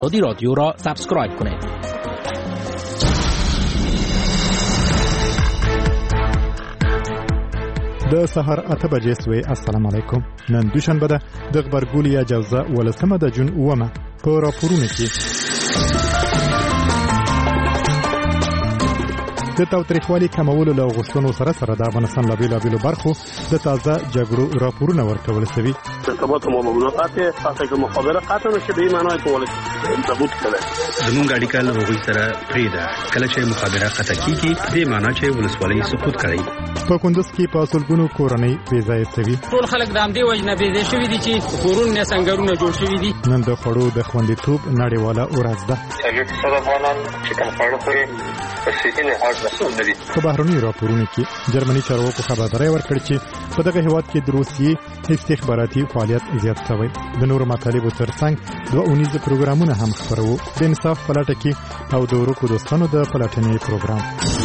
رادیو را سابسکرایب کنید. د سحر 8 بجې سوی. السلام علیکم. نن دوشنبه ده د غبرګولي یا جوزه ولسمه د جون اومه په راپورونه کې د تاوتریخوالي کمولو له غوښتنو سره د افغانستان له بیلابیلو برخو د تازه جګړو راپورونه ورکول شوي. ارتباط ما با ملاقات وقتی که مخابره قطع نشه به این معنای که ولې ثبوت کړي زموږ اړیکه له هغوی سره پرې ده. کله چې مخابره قطع کیږي دې معنی چې ولسوالۍ سقوط کړي. په کندوز کې په سلګونو کورنۍ بېځایه شوي. ټول خلک د همدې وجه نه بېځایه شوي دي چې کورونه سنګرونه جوړ شوي دي. نن د خوړو د خوندیتوب نړیواله ورځ ده. په بهرني راپورونو کې جرمني چارواکو خبرداری ورکړ چې په دغه هیواد کې د روسیې استخباراتي فعالیت زیات شوی. د نورو مطالبو ترڅنګ دوه اونیز پروګرامونه هم خپروو. د انصاف پلټه کې او د ورکو دوستانو د پلټنې پروګرام.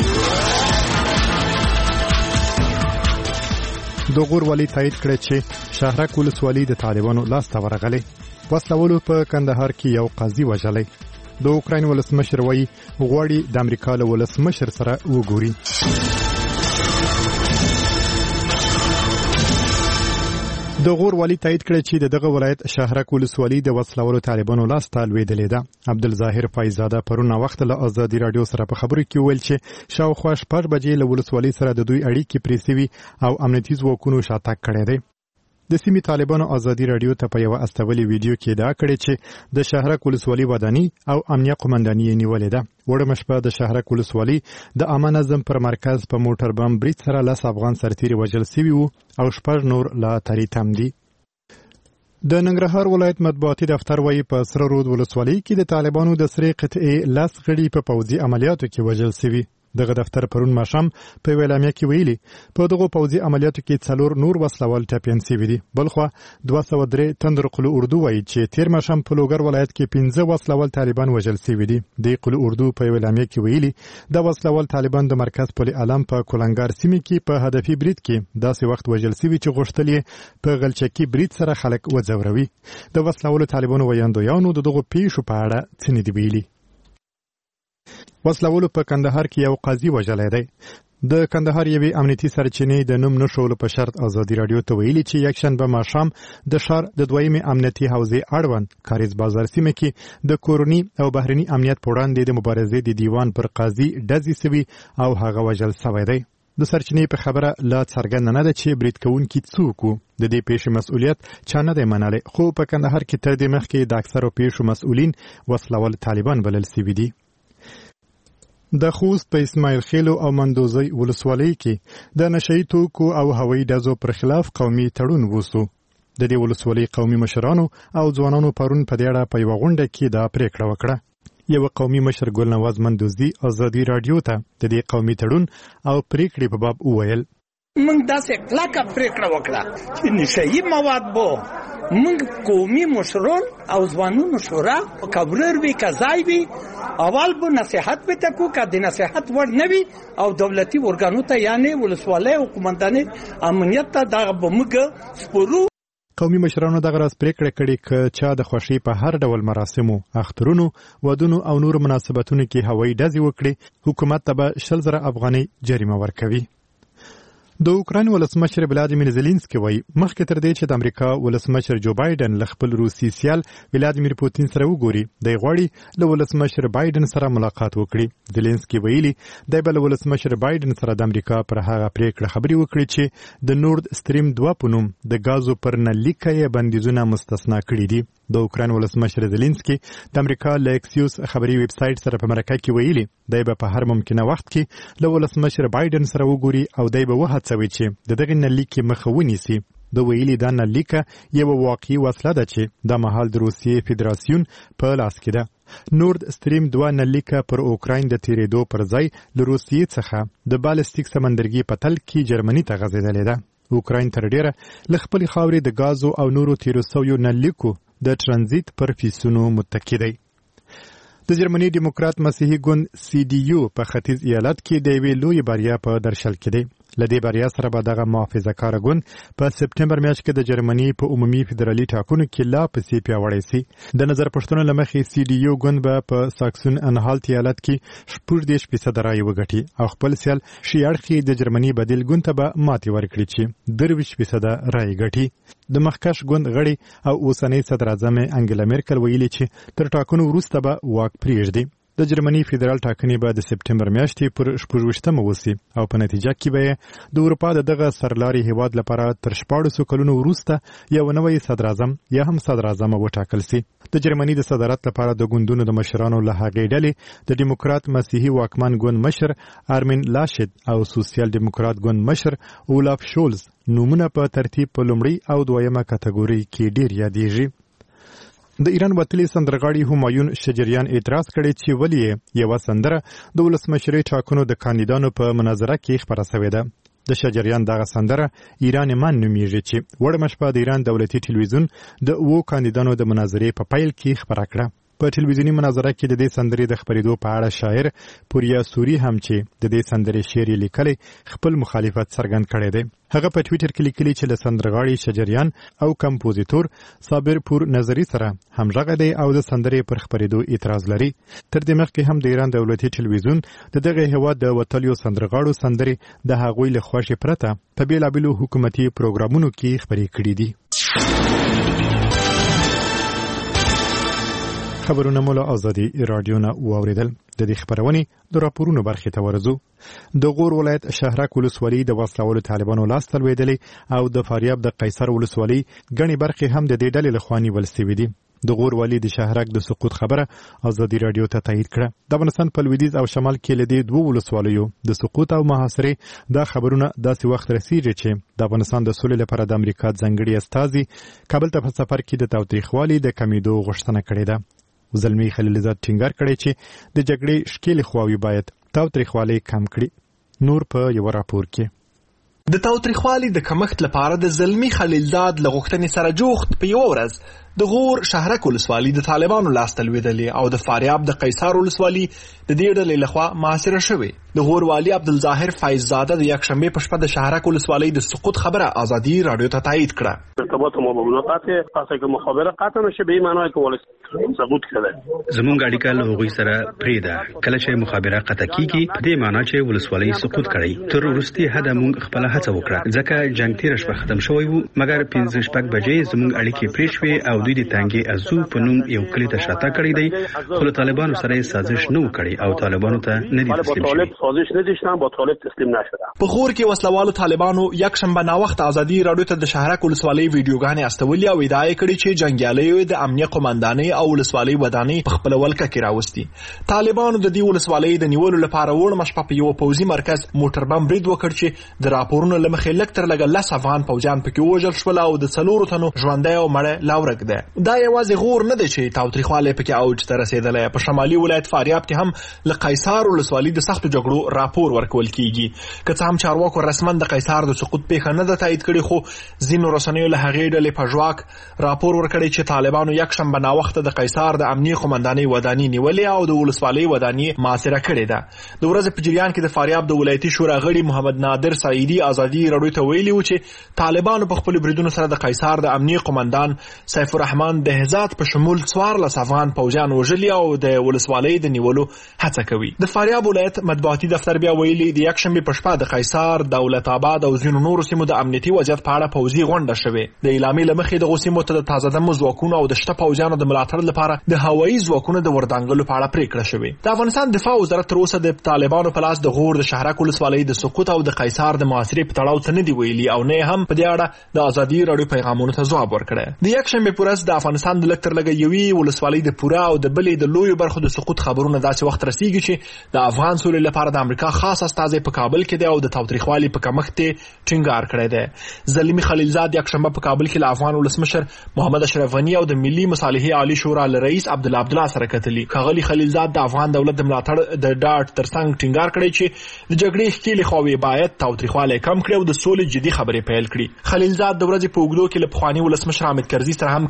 د غور والي تایید کړ چې شهرک ولسوالي د طالبانو لاس ته ورغلې. وسلوالو په کندهار کې یو قاضي وژلی. د اوکراین ولسمشر وایي غواړي د امریکا له ولسمشر سره وګوري. د غور والي تایید کړ چې دغه ولایت شهرک ولسوالي د وسلوالو طالبانو لاس ته لوېدلې ده. عبدالظاهر فایزاده پرون وخت له آزادي رادیو سره په خبرو کې ویل چې شاوخوا 6 بجې له ولسوالي سره د دوی اړیکې پرې سوي او امنیتي ځواکونو شاتګ کړی دی. د سیمې طالبانو آزادي رادیو ته په یو استولي ویډیو کې ادعا کړې چې د شهرک ولسوالي وداني او امنیه قومنداني یې نیولې ده. وړمه شپه د شهرک ولسوالي د عامه نظم پر مرکز په موټر بم برید سره 10 افغان سرتیري وژل شوي وو او 6 نور لا تری تم دي. د ننګرهار ولایت مطبوعاتي دفتر وایي په سره رود ولسوالي کې د طالبانو د سرې قطعې 10 غړي په پوځي عملیاتو کې وژل شوي. دغه دفتر پرون ماښام په اعلامیه کې ویلي په دغه پوځي عملیاتو کې 4 نور وسلوال ټپیان شوي دي. بلخوا 203 تندر قلو اردو وایي چې تیر ماښام په لوګر ولایت کې 15 وسلوال طالبان وژل شوي دي. د قلو اردو په اعلامیه کې ویلي د وسلوال طالبان د مرکز پل علم په کولنګار سیمه کې په هدفي برید کې داسې وخت وژل شوي چې غوښتل یې په غلچکی برید سره خلک وځوروي. د وسلوال طالبانو ویاندویانو دغه پیښو په اړه څه نه دی ویلي. وسلوالو په کندهار کې یو قاضي وژلی دی. د کندهار یوې امنیتي سرچینې د نوم نشولو په شرط آزادي رادیو ته ویلي چې یکشنبه ماښام د ښار د دویمې امنیتي حوزې اړوند کاریز بازار سیمه کې د کورني او بهرني امنیت په وړاندې د مبارزې د دیوان پر قاضي ډزې سوي او هغه وژل شوی دی. د سرچینې په خبره لا څرګنده نه ده چې برید کوونکي څوک وو. د دې پیښې مسؤلیت چا نه دی منلی، خو په کندهار کې تر دې مخکې د اکثرو پیښو مسؤلین وسلوال طالبان بلل شوي دي. د خوست په اسماعیل خیلو او مندوزی ولسوالۍ کې د نشئی توکو او هوایي ډزو پر خلاف قومي تړون وسو. د دې ولسوالۍ قومي مشرانو او ځوانانو پرون په دې اړه په یوه غونډه کې دا پریکړه وکړه. یو قومي مشر ګلنواز مندوزی آزادي رادیو ته د دې قومي تړون او پریکړې په باب وویل موږ داسې کلکه پریکړه وکړه چې نشئی مواد بو موږ قومي مشران او ځوانانو شورا کبرر وی کزای وی اول به نصيحت به تکو که د نصيحت ور نوي او دولتي ورګانو ته یعنی ولسوالۍ حکومتانه امنیت ته دغه بمګ سپورو. قومي مشرانو دغه راز پریکړه کړې چې چا د خوشي په هر ډول مراسمو، اخترونو، ودونو او نور مناسبتونو کې هوایي ډزې وکړي حکومت ته به 100,000 افغانۍ جریمه ورکوي. د اوکراین ولسمشر ولادیمیر زيلنسکي وایي مخکې تر دې چې د امریکا ولسمشر جو بایدن له خپل روسي سیال ولادیمیر پوتین سره وګوري دی غواړي له ولسمشر بایدن سره ملاقات وکړي. زيلنسکي ویلي دی بل ولسمشر بایدن سره د امریکا پر هغه پریکړه خبري وکړي چې د نورد سټریم 2 په نوم د غازو پر نلیکه یې بندیزونه مستثنا کړي دي. د اوکراین ولسمشر زيلنسکي د امریکا له اکسیوس خبري ویب سټ سره په مرکه کې ویلي دی په هر ممکنه وخت کې له ولسمشر بایدن سره وګوري او دی به وهڅوي چې دغه نلیکه مخه ونیسي. د ویلي دا نلیکه یو واقعي وسله ده چې د مهال د روسیې فدراسیون په لاس کې ده. نورد سټریم 2 نلیکه پر اوکراین د تیریدو پر ځای له روسیې څخه د بالستیک سمندرګي په تل کې جرمني ته غځېدلې ده. اوکراین تر ډیره له خپلې خاورې د غازو او نورو تیرو سویو نلیکو د ترانزیت پر فیسونو متکی دی. د جرمني دیموکرات مسیحي ګوند CDU په ختیځ ایالت کې د یوې لوی بریا په درشل کې دی. لدې بریا سره به دغه محافظه‌کاره ګوند په سپټمبر میاشت کې د جرمني په عمومي فدرالي ټاکنو کې لا پسې پیاوړی سي. د نظر پښتنو لمخې CDU ګوند به په ساکسون انهالت ایالت کې 14% رای وګټي او خپل سیال شیاړخي د جرمني بدیل ګوند ته به ماتې ورکړي چې 23% رای ګټي. د مخکښ ګوند غړي او اوسنۍ صدر اعظم انګلا میرکل ویلي چې تر ټاکنو وروسته به واک پرېږدي. د جرمني فدرال ټاکنې به د سپټمبر میاشتې پر 14مه وسی او په نتیجه کې به د اروپا دغه سرلاري هیواد لپاره تر 14 کلونو وروسته یو نوی صدر اعظم یا هم صدر اعظم وټاکل سي. د جرمني د صدارت لپاره د ګوندونو د مشرانو له هغې ډلې د دیموکرات مسیحي واکمن ګوند مشر آرمین لاشید او سوسیال دیموکرات ګوند مشر اولاف شولز نومونه په ترتیب په لومړی او دویمه کټګوري کې ډیر یادېږي. د ایران وتلی سندرغاړي همایون شجریان اعتراض کړی چې ولې یو سندره د ولسمشرۍ ټاکنو د کاندیدانو په مناظره کې خبره شوې ده. د شجریان دغه سندره ایران من نومیږي چې وړمه شپه د ایران دولتي ټلویزیون د 2 کاندیدانو د مناظرې په پیل کې خبره کړه. په ټلویزیونی مناظره کې د دې سندرې د خبرېدو په اړه شاعر پوریا سوري هم چې د دې سندرې شعر لیکلی خپل مخالفت څرګند کړی دی. هغه په ټویټر کې لیکلی چې له سندرغاړي شجریان او کمپوزیتور صابر پور نظری سره همغږی دی او د سندرې پر خبرېدو اعتراض لري. تر دې مخکې هم د ایران دولتي ټلویزیون د دغه هیواد د وتلیو سندرغاړو سندرې د هغوی له خوښې پرته په بیلابیلو حکومتي پروګرامونو کې خبرې کړې دي. خبرونه مولا ازادي رادیو نه واوریدل. د دې خبرونې د راپورونو برخې ته ورځو. د غور ولایت شهرک ولسوالۍ د وسلوالو طالبانو لاس ته لوېدلې او د فاریاب د قیصر ولسوالۍ ګڼې برخې هم د دې ډلې لخوا نیول سوي دي. د غور والي د شهرک د سقوط خبره ازادي رادیو ته تایید کړه. د افغانستان په لویدیځ او شمال کې لدې دوه ولسوالیو د سقوط او محاصرې دا خبرونه داسې وخت رسیږي چې د افغانستان د سولې لپاره د امریکا ځانګړي استازي کابل ته په سفر کې د تاوتریخوالي د کمیدو غوښتنه کړې ده. زلمی خلیلزاد ټینګار کړی چې د جګړې شکیل خواوې باید تاوتریخوالي کم کړي. نور په یو راپور کې د تاوتریخوالي د کمښت لپاره د زلمی خلیلزاد له غوښتنې سره جوخت په یو ورځ د غور شهرک ولسوالۍ د طالبانو لاس ته لوېدلې او د فاریاب د قیصر ولسوالۍ د دې ډلې لخوا محاصره شوې. د غور والي عبدالظاهر فیضزاده د یکشنبې په شپه د شهرک ولسوالۍ د سقوط خبره ازادي رادیو ته تایید کړه. ارتباط ما با قطع پس که مخابره قطع نشه به این معنی که ولس سقوط شده. زمونږ اړیکه له هغوی سره پرې ده. کله چې مخابره قطع کیږي په دې معنی چې ولسوالۍ سقوط کړي. تر وروستي حده موږ خپل هڅه وکړه ځکه جنگ تیر شپه ختم شوی وو مګر 15 شپږ بجې زمونږ اړیکې پرې شوې او دوی د تانګي ازو په نوم یو کلی ته شاته کړی دی خو طالبانو سره سازش نه وکړي او طالبانو ته نه دي تسلیم شوي. طالب سازش نداشتن با طالب تسلیم نشدن. په غور کې وسلوالو طالبانو یک شنبه نا وخت ازادي رادیو ته د شهرک ولسوالۍ ویډیوګانې استولې او ادعا کړې چې جنگیالیو د امنیه قومندانۍ او ولسوالۍ ودانۍ په خپل ولکه کې راوستي. طالبانو د دې ولسوالۍ د نیولو لپاره وړ مشپه په یو پوځي مرکز موټر بم برید وکړ چې د راپورونو لمخې لک تر لګ لس افغان پوجان پکې وژل شول او د 4 تنو ژوندۍ او مړه لاورک ده. دا یوازې غور نه دی چې تاوتریخوالی پکې اوج ته رسېدلی. په شمالي ولایت فاریاب کې هم له قیصر ولسوالۍ د سختو جګړو راپور ورکول کیږي. که څه هم چارواکو رسما د قیصر د سقوط پیښه نه ده تایید کړې خو ځینو رسنیو له هغې ډلې په ژواک راپور ورکړی چې طالبانو یکشنبه ناوخته د قیصر د امنیې قومندانۍ ودانۍ نیولې او د ولسوالۍ ودانۍ محاصره کړې ده. د ورځې په جریان کې د فاریاب د ولایتي شورا غړي محمد نادر سعیدي ازادي رادیو ته ویلي و چې طالبانو په خپل بریدونو سره د قیصر د امنیې قومندان سیف الرحمن دهزات په شمول 14 افغان پوجان وژلي او د ولسوالۍ د نیولو هڅه کوي. د فاریاب ولایت مطبوعاتي دفتر بیا ویلي د یکشنبې په شپه د قیصر، دولت آباد او ځینو نورو سیمو د امنیتي وضعیت په اړه پوځي غونډه شوې. د اعلامیې له مخې دغو سیمو ته د تازه دمو ځواکونو او د شته پوځیانو د ملاتړ لپاره د هوایي ځواکونو د وردانګلو په اړه پریکړه شوې. د افغانستان دفاع وزارت تر اوسه د طالبانو په لاس د غور د شهرک ولسوالۍ د سقوط او د قیصر د محاصرې په تړاو څه نه دی ویلي او نه هم په دې اړه د ازادي رادیو پیغامونو ته ځواب ورکړی. د یکشنبې په ورځ د افغانستان د لږ تر لږه یوې ولسوالۍ د پوره او د بلې د لویو برخو د سقوط خبرونه داسې وخت رسیږي چې د افغان سولې لپاره د امریکا خاص استازی په کابل کې دی او د تاوتریخوالي په کمښت ټینګار کړی دی. زلمی خلیلزاد یکشنبه په کابل کې له افغان ولسمشر محمد اشرف غنی او د ملي مصالحې عالی شورا له رئیس عبدالله سره کتلي. ښاغلي خلیلزاد د افغان دولت د ملاتړ د ډاډ ترڅنګ ټینګار کړی چې د جګړې ښکېلې خواوې باید تاوتریخوالی کم کړي او د سولې جدي خبرې پیل کړي. خلیلزاد د ورځې په اوږدو کې له پخواني ولسمشر حامد کرزي سره هم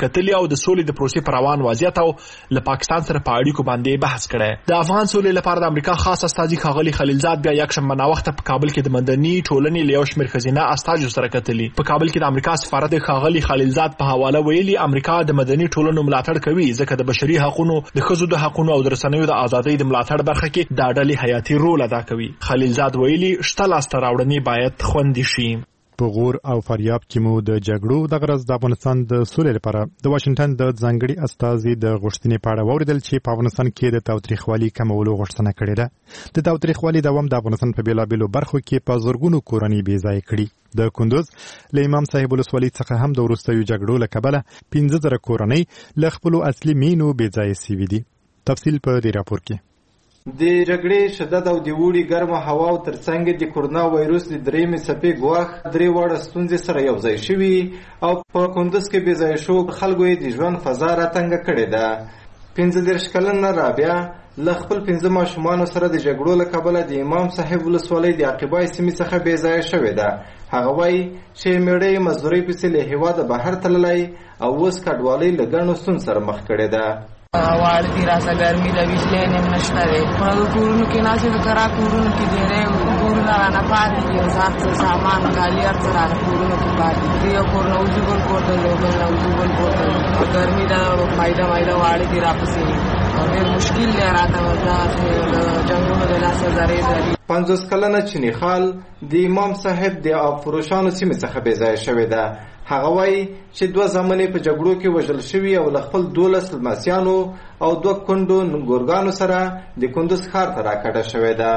کتلي او د سولې د پروسې پر روان وضعیت او له پاکستان سره په اړیکو باندې بحث کړی. د افغان سولې لپاره د امریکا خاص استازي ښاغلي خلیلزاد بیا یکشنبه ناوخته په کابل کې د مدني ټولنې له یو شمېر ښځینه استازو سره کتلي. په کابل کې د امریکا سفارت ښاغلي خلیلزاد په حواله ویلي امریکا د مدني ټولنو ملاتړ کوي ځکه د بشري حقوقو، د ښځو د حقوقو او د رسنیو د ازادۍ د ملاتړ برخه کې دا ډلې حیاتي رول ادا کوي. خلیلزاد ویلي شته لاسته راوړنې باید خوندي شي. په غور او فاریاب کې مو د جګړو د غرض د افغانستان د سولې لپاره د واشنگټن د ځانګړي استازي د غوښتنې په اړه واوریدل چې په افغانستان کې د تاوتریخوالي کمولو غوښتنه کړې ده. د تاوتریخوالي دوام د افغانستان په بیلابېلو برخو کې په زرګونو کورنۍ بې ځای کړي. د کندوز له امام صاحب ولسوالۍ څخه هم د وروستیو جګړو له کبله 15,000 کورنۍ له خپلو اصلي مینو بې ځای سوي دي. تفصیل په دې راپور کې. د جګړې شدت او د وړي ګرمه هوا او ترڅنګ د کورونا وایروس د درېمې څپې ګواښ درې واړه ستونزې سره یو ځای شوي او په کندوز کې بې ځایه شو خلکو یې د ژوند فضا راتنګه کړې ده. 15 کلنه رابعه له خپل 15 ماشومانو سره د جګړو له کبله د امام صاحب ولسوالۍ د عقبای سیمې څخه بې ځایه شوې ده. هغه وایي چې مېړه یې مزدورۍ پسې له هېواده بهر تللی او اوس کډوالۍ له ګڼو ستونزو سره مخ کړې ده. واړه دي راسه ګرمي د ویشلې نیم نشته دی په کورونو کې ناسې د کرا کورونو کې ډېرې کورونه رانه پاتې دي او ځان سامان کالي هر څه رانه کورونو کې پاتې دي. یو کور نه وځو بل کور ته ځو بل نه وځو بل کور ته ځو. ګرمي ده مایده واړه دي راپسې او ډېر مشکل دی راته د جنګونو د لاسه زرې زري. 50 کلنه چیني خال د امام صاحب د آبفروشانو سیمې څخه بې ځایه شوې ده. هغه وایي چې 2 زامنې په جګړو کې وژل شوي او له خپل 12 لمسیانو او 2 کونډو ګورګانو سره د کندوز ښار ته راکډه شوې ده.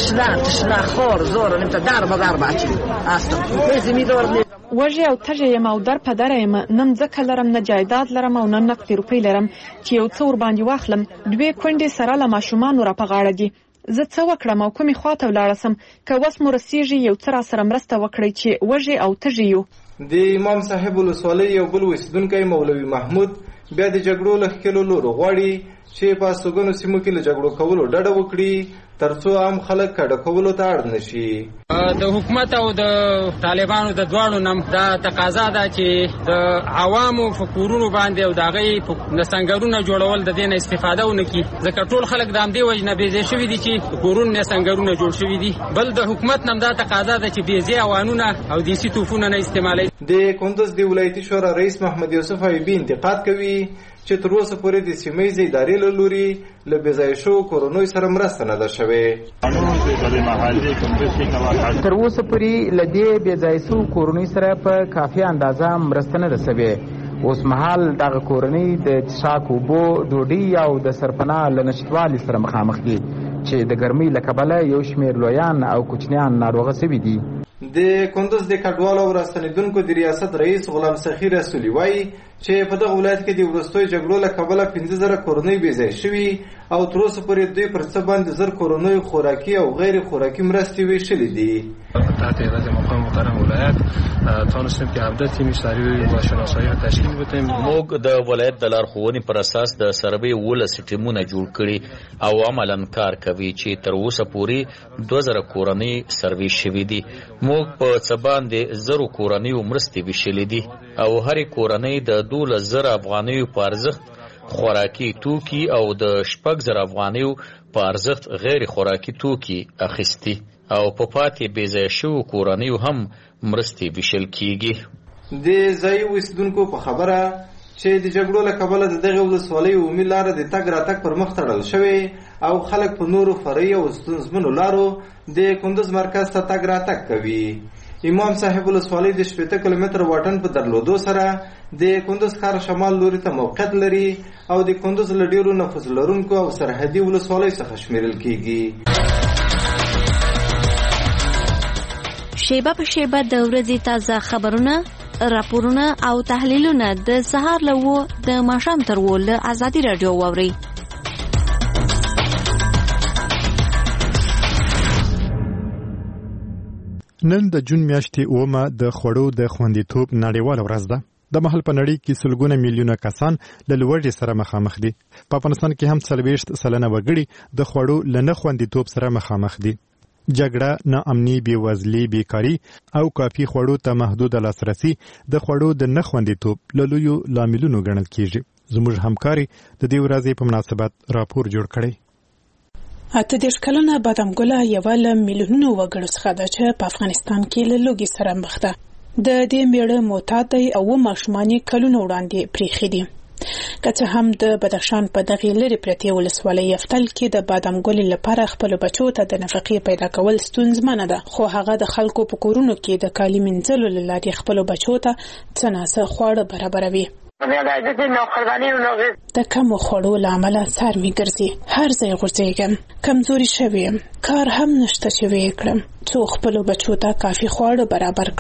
وږی او تږی یم او در په دره یم، نه مځکه لرم نه جایداد لرم او نه نقدې روپۍ لرم چې یو څه ورباندې واخلم. 2 کونډې سره له ماشومانو را په غاړه دي. زه څه وکړم او کومې خواته ولاړه سم؟ که وس مو رسیږي یو څه را سره مرسته وکړئ چې وږی او تږی یو. د امام صاحب ولسوالۍ یو بل اوسیدونکی مولوي محمود بیا د جګړو له ښکېلو لورو غواړي چې په استوګنو سیمو کې له جګړو کولو ډډه وکړي ترڅو عام خلک کډه کولو ته اړ نشي. د حکومت او د طالبانو د دواړو نم دا تقاضا ده چې د عوامو فکرونو باندې او د هغې د سنګرونه جوړول د دې نه استفاده ونه کړي ځکه ټول خلک د همدې وجې نه بېځای شوي دي چې کورونو نه سنګرونه جوړ شوي دي. بل د حکومت نم دا تقاضا ده چې بېځای اوانونه او دیسي توپونه نه استعمالوي. د کندوز د ولایتي شورا رئیس محمد یوسف ایوبي انتقاد کوي چې تر اوسه پورې د سیمه ییزې ادارې له لوري له بې ځایه شوو کورنیو سره مرسته نه ده شوې. تر اوسه پورې له دې بې ځایه شوو کورنیو سره په کافي اندازه مرسته نه ده شوې. اوس مهال دغه کورنۍ د څښاک اوبو، ډوډۍ او د سرپناه له نشتوالي سره مخامخ دي چې د ګرمۍ له کبله یو شمېر لویان او کوچنیان ناروغه شوي دي. د کندوز د کډوالو او راستنیدونکو د ریاست رئیس غلام سخي رسولي وایي چې په دغه ولایت کې د وروستیو جګړو له کبله 15,000 کورنۍ بې ځای شوي او تر اوسه پورې دوی پر څه باندې 1000 کورنیو خوراکي او غیر خوراکي مرستې ویشلې دي. تحت هدایت مقام محترم ولایت تونستیم که 17 تیم اشتراکی و شناسایی را تشکیل بدیم. موږ د ولایت د لارښوونې پر اساس د سروې 12 ټیمونه جوړ کړي او عملاً کار کوي چې تر اوسه پورې 2000 کورنۍ سروې شوي دي. موږ په څه باندې 1000 کورنیو مرستې ویشلې دي او هرې کورنۍ د 12,000 افغانیو په ارزښت خوراکي توکي او د 6,000 افغانیو په ارزښت غیر خوراکي توکي اخیستي او په پاتې بې ځایه شوو کورنیو هم مرستې ویشل کیږي. د ځایي اوسیدونکو په خبره چې د جګړو له کبله د دغه ولسوالۍ عمومي لاره د تګ راتګ پر مخ تړل شوې او خلک په نورو فرعي او ستونزمنو لارو د کندوز مرکز ته تګ راتګ کوي. امام صاحب ولسوالۍ د 80 کیلومتر واټن په درلودو سره د کندوز ښار شمال لوري ته موقعیت لري او د کندوز له ډېرو نفوذ لرونکو او سرحدي ولسوالیو څخه شمیرل کیږي. شیبه په شیبه د ورځې تازه خبرونه، راپورونه او تحلیلونه د سهار له 9 د ماښام تر 10 له ازادي رادیو واورئ. نن د جون میاشتې 9 د خوړو د خوندیتوب نړیواله ورځ ده. د محل په نړۍ کې سلګونه میلیونه کسان له لوږې سره مخامخ دي. په افغانستان کې هم 40% وګړي د خوړو له نه خوندیتوب سره مخامخ دي. جګړه، ناامني، بېوزلي، بیکاري او کافي خوړو ته محدود لاسرسي د خوړو د نه خوندیتوب له لویو لاملونو ګڼل کیږي. زموږ همکاري د دې ورځې په مناسبت راپور جوړ کړی. 18 کلنه بادام ګله یوه له میلیونونو وګړو څخه ده چې په افغانستان کې له لوږې سره مخ ده. د دې میړه معتاد دی او ماشومان یې کلونه وړاندې پریښي دي. که څه هم د بدخشان په دغې لرې پرتې ولسوالۍ یفتل کې د بادام ګلې لپاره خپلو بچو ته د نفقې پیدا کول ستونزمنه ده، خو هغه د خلکو په کورونو کې د کالي مینځلو له لارې خپلو بچو ته څه ناڅه خواړه برابروي. د کمو خوړو له امله سر مې ګرځي، هر ځای غورځېږم، کمزوري شوې یم، کار هم نشته چې ویې کړم څو خپلو بچو ته کافي خواړه برابر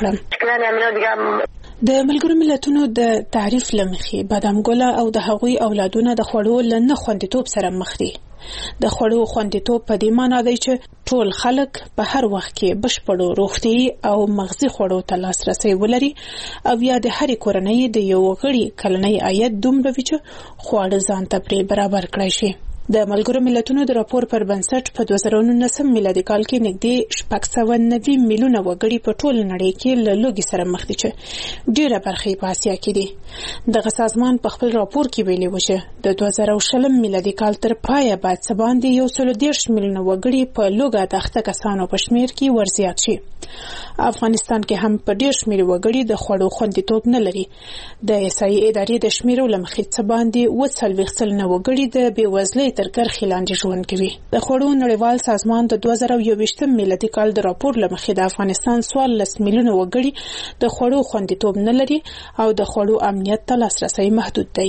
کړم. د ملګرو ملتونو د تعریف له مخې بادام ګله او د هغوی اولادونه د خوړو له نه خوندیتوب سره مخ دي. د خوړو خوندیتوب په دې معنی دی چې ټول خلک په هر وخت کې بشپړو روغتیايي او مغذي خوړو ته لاسرسی ولري او یا د هرې کورنۍ د یو غړي کلنی عاید دومره وي چې خواړه ځان ته پرې برابر کړی شي. د ملګرو ملتونو د راپور پر بنسټ په 2019 میلادي کال کې نږدې 690 میلیونه وګړي په ټول نړۍ کې له لوږې سره مخ دي چې ډیره برخه په آسیا کې دي. دغه سازمان په خپل راپور کې ویلي و چې د 2020 میلادي کال تر پایه باید څه باندې 130 میلیونه وګړي په لوږه د اخته کسانو په شمیر کې ورزیات شي. افغانستان کې هم په ډیر شمیر وګړي د خوړو خوندیتوب نه لري. د احصایې ادارې د شمیرو له مخې څه باندې 40 سلنه وګړي د بېوزلۍ تر کرښې لاندې ژوند کوي. د خوړو نړیوال سازمان د 2021 میلادي کال د راپور له مخې د افغانستان 14 میلیونه وګړي د خوړو خوندیتوب نه لري او د خوړو امنیت ته لاسرسی محدود دی.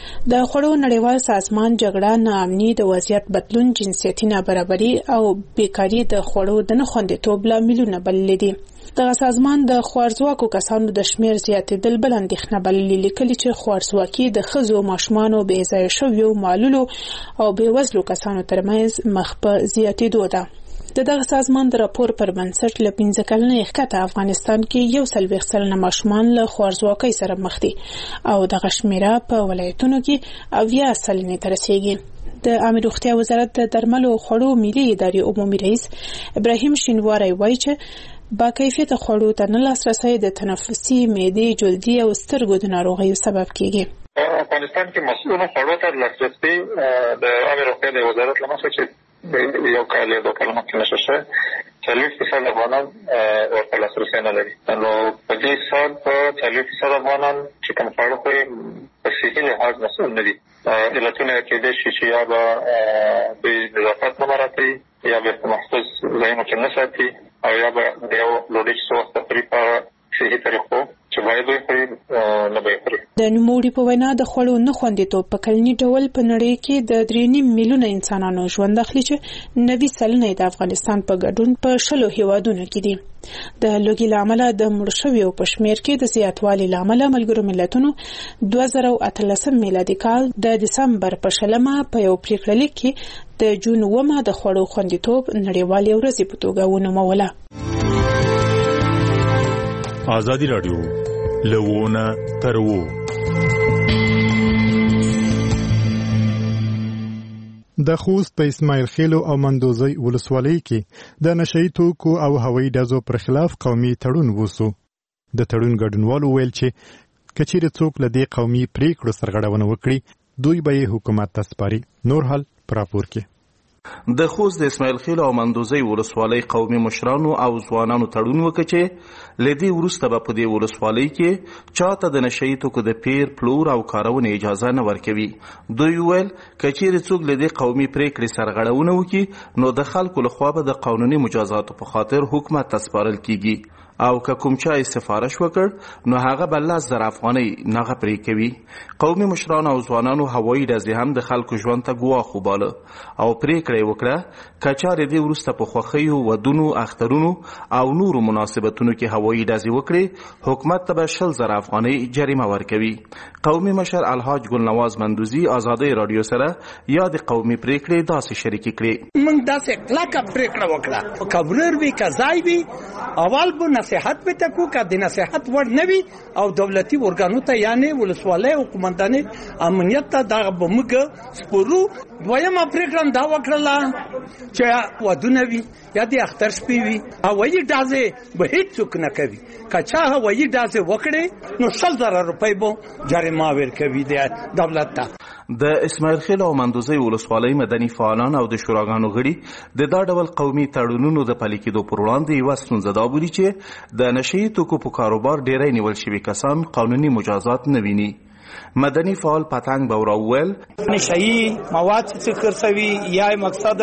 د خوړو نړیوال سازمان جګړه، ناامني، د وضعیت بدلون، جنسیتي نابرابري او بیکاري د خوړو د نه خوندیتوب لاملونه بللي دي. دغه سازمان د خوارځواکو کسانو د شمیر زیاتېدل بل اندېښنه بللې، لیکلي چې خوارځواکي د ښځو، ماشومانو، بې ځایه شویو، معلولو او بېوزلو کسانو ترمنځ مخ په زیاتېدو ده. دغه سازمان د راپور پر بنسټ له 15 کلنې ښکته افغانستان کې 40 سلنه ماشومان له خوارځواکۍ سره مخ دي او دغه شمیره په ولایتونو کې 80 سلنې ته رسیږي. د عامه روغتیا وزارت د درملو او خوړو ملي ادارې عمومي رئیس ابراهیم شینواری وایي چې با کیفیت خوړو ته نه لاسرسی د تنفسي، معدې، جلدي او سترګو د ناروغیو سبب کیږي. افغانستان کې مسؤلو خوړو ته لاسرسی د عامه روغتیا د وزارت له مخې چې یو کال یا 2 کال مخکې نشو شوی 40% افغانان ورته لاسرسی نه لري. نو په دې سال په 40% افغانان چې کوم خواړه خوري په صحي لحاظ مسؤل نه دي. علتونه کېدای شي چې یا به د نظافت نه مراعاتوي یا به په محفوظ ځایونو کې نه ساتي او یا به د یو ډوډۍ چې څه وخت خوري په صحي طریقو چې باید یې خوري نه به یې خوري. د نوموړي په وینا د خوړو نه خوندیتوب په کلني ډول په نړۍ کې د 3.5 میلیونه انسانانو ژوند اخلي چې 90 سلنه د افغانستان په ګډون په 10 هیوادونو کې دي. د لوږې له امله د مړ شویو په شمیر کې د زیاتوالي له امله ملګرو ملتونو 2018 میلادي کال د دسمبر په 20 په یو پریکړه لیک کې د جون 9 د خوړو خوندیتوب نړیوالې ورځې په توګه ونوموله. ازادي رادیو لوونه ترو د خوست په اسماعیل خیلو او مندوزی ولسوالۍ کې د نشئی توکو او هوایي ډزو پر خلاف قومي تړون وسو. د تړون ګډونوالو ویل چې کچیر څوک له دې قومي پریکړو سرغړونه وکړي دوی به حکومت ته سپاري. نور حال پر راپور کې د خوست د اسماعیل خیل او مندوزی ولسوالۍ قومي مشرانو او ځوانانو تړون وکړ چې لدی وروسته به په دې ولسوالۍ کې چاته د نشئی توکو د پیر، پلور او کارونې اجازه نه ورکوي. دوی ویل کچیر څوک لدی قومي پریکړې سرغړونه وکړي نو د خلکو لخوا به د قانوني مجازاتو په خاطر حکومت ته سپارل کیږي او که کوم چا سفارش وکړ نو هغه به 10,000 افغانۍ نغه پرې کوي. قومي مشرانو او ځوانانو هوایي ډزې هم د خلکو ژوند ته ګواښ وباله او پریکړه وکړه که چارې دې وروسته په خوښیو، ودونو، اخترونو او نورو مناسبتونو کې هوایي ډزې وکړي حکومت ته به 20,000 افغانۍ جریمه ورکوي. قومي مشر الحاج ګلنواز مندوزي ازادي رادیو سره یا د قومي پریکړې داسې شریکې کړې. موږ داسې کلکه پریکړه وکړه، کبرر وی کزای وی اول به نصيحت به تکو که د نصيحت ور نوي او دولتي ورګانو ته یعنی ولسوالۍ او قومندانۍ امنیت ته دا بمګ سپورو دویمه پریکړه دا وکړه چې ودونه وي یا د اختر شپې وي هوایي ډازې به هیڅوک نه کوي کچا هوایي ډازې وکړي نو 100,000 روپۍ به جریمه ورکوي د دولت ته د اسماعیل خیل او مندوزی ولسوالۍ مدني فعالان او د شوراګانو غړي د دا ډول قومي تړونونو د پلي کېدو پر وړاندې یوه ستونزه دا بولي چې د نشهیي توکو په کاروبار ډیری نیول شوي کسان قانوني مجازات نه ویني. مدني فعال پتنګ باور اول نشهیي مواد چې خرڅوي یا مقصد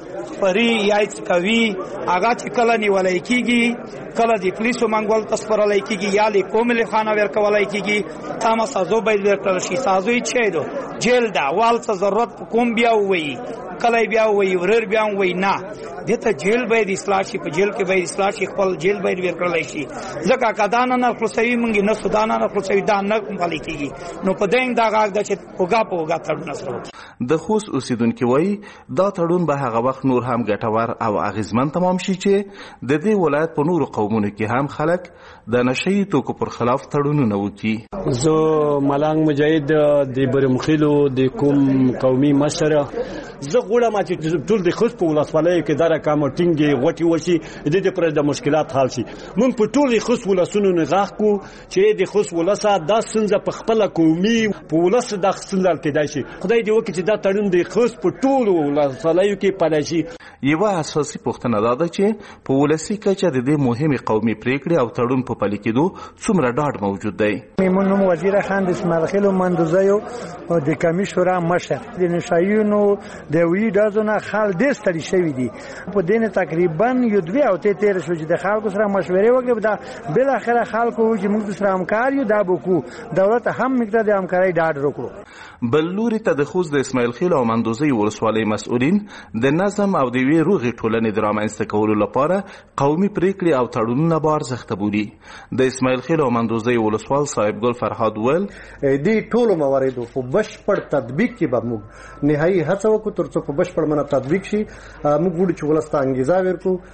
پری یا کوي هغه چې کله نیولای کیږي کله د پولیسو منګول تسپرلای کیږي یا له کومل خانه ورکولای کیږي تاسو سازو باید ورکړل شي سازوي چې دو جیل دا وال څه ضرورت کوم بیا وایي کله بیا وایي ورر بیا وایي نه دته جیل باید اصلاح شي په جیل کې باید اصلاح شي خپل جیل باید ورکړل شي ځکه کدان نه خپلوي مونږ نه سودان نه خپلوي دا نه کومالي کیږي نو په دین دا غاګ د چې پوګا تړون سره د خوست اوسیدونکو وایي دا تړون به هغه وخت نور هم ګټور او اغیزمن تمام شي چې د دې ولایت په نورو قومونو کې هم خلک د نشهیي توکو پر خلاف تړونونه وکړي. زه ملنګ مجاهد د برمخیلو د کوم قومي مشر زه غواړم چې ټول د خوست په ولسوالۍ کې دا رقم ټینګي غوټي وشي د دې پر د مشکلات حل شي. مونږ په ټول خوست ولسونو نه غاښ کو چې د خوست ولسا دا څنګه په خپل قومي په ولس د څنګه کېدای شي. خدای دې وکړي چې دا تړون د خوست په ټول ولسوالیو کې پلی شي. یوه اساسي پوښتنه دا ده چې په ولسي کچه د دې مهمې قومي پریکړې او تړون په پلي کېدو څومره ډاډ موجود دی. میمون وزیر خان د اسماعیل خیل او مندوزیو او د کمی شورا مشر د نشایونو د وی دازونه خال ډېر ستړي شوي دي په دین تقریبا یو دوی او تیر شو چې د خلکو سره مشورې وکړي دا بل اخره خلکو چې موږ سره همکار یو دا بکو دولت هم مقدار د همکارۍ ډاډ وکړو. بل لوري ته د خوست د اسماعیل خیل او مندوزی ولسوالۍ مسؤلین د نظم او د وی روغې ټولنې د رامنځته کولو لپاره قومي پریکړې او تړونونه به ارزښت بولي. د اسماعیل خیل او مندوزی ولسوال صاحب ګل فرهاد ول دې ټولو مواردو په بشپړ تطبیق کې به موږ نهایي هڅه وکړو ترڅو په بشپړ منه تطبیق شي. موږ وړو چې ولسته انګیزه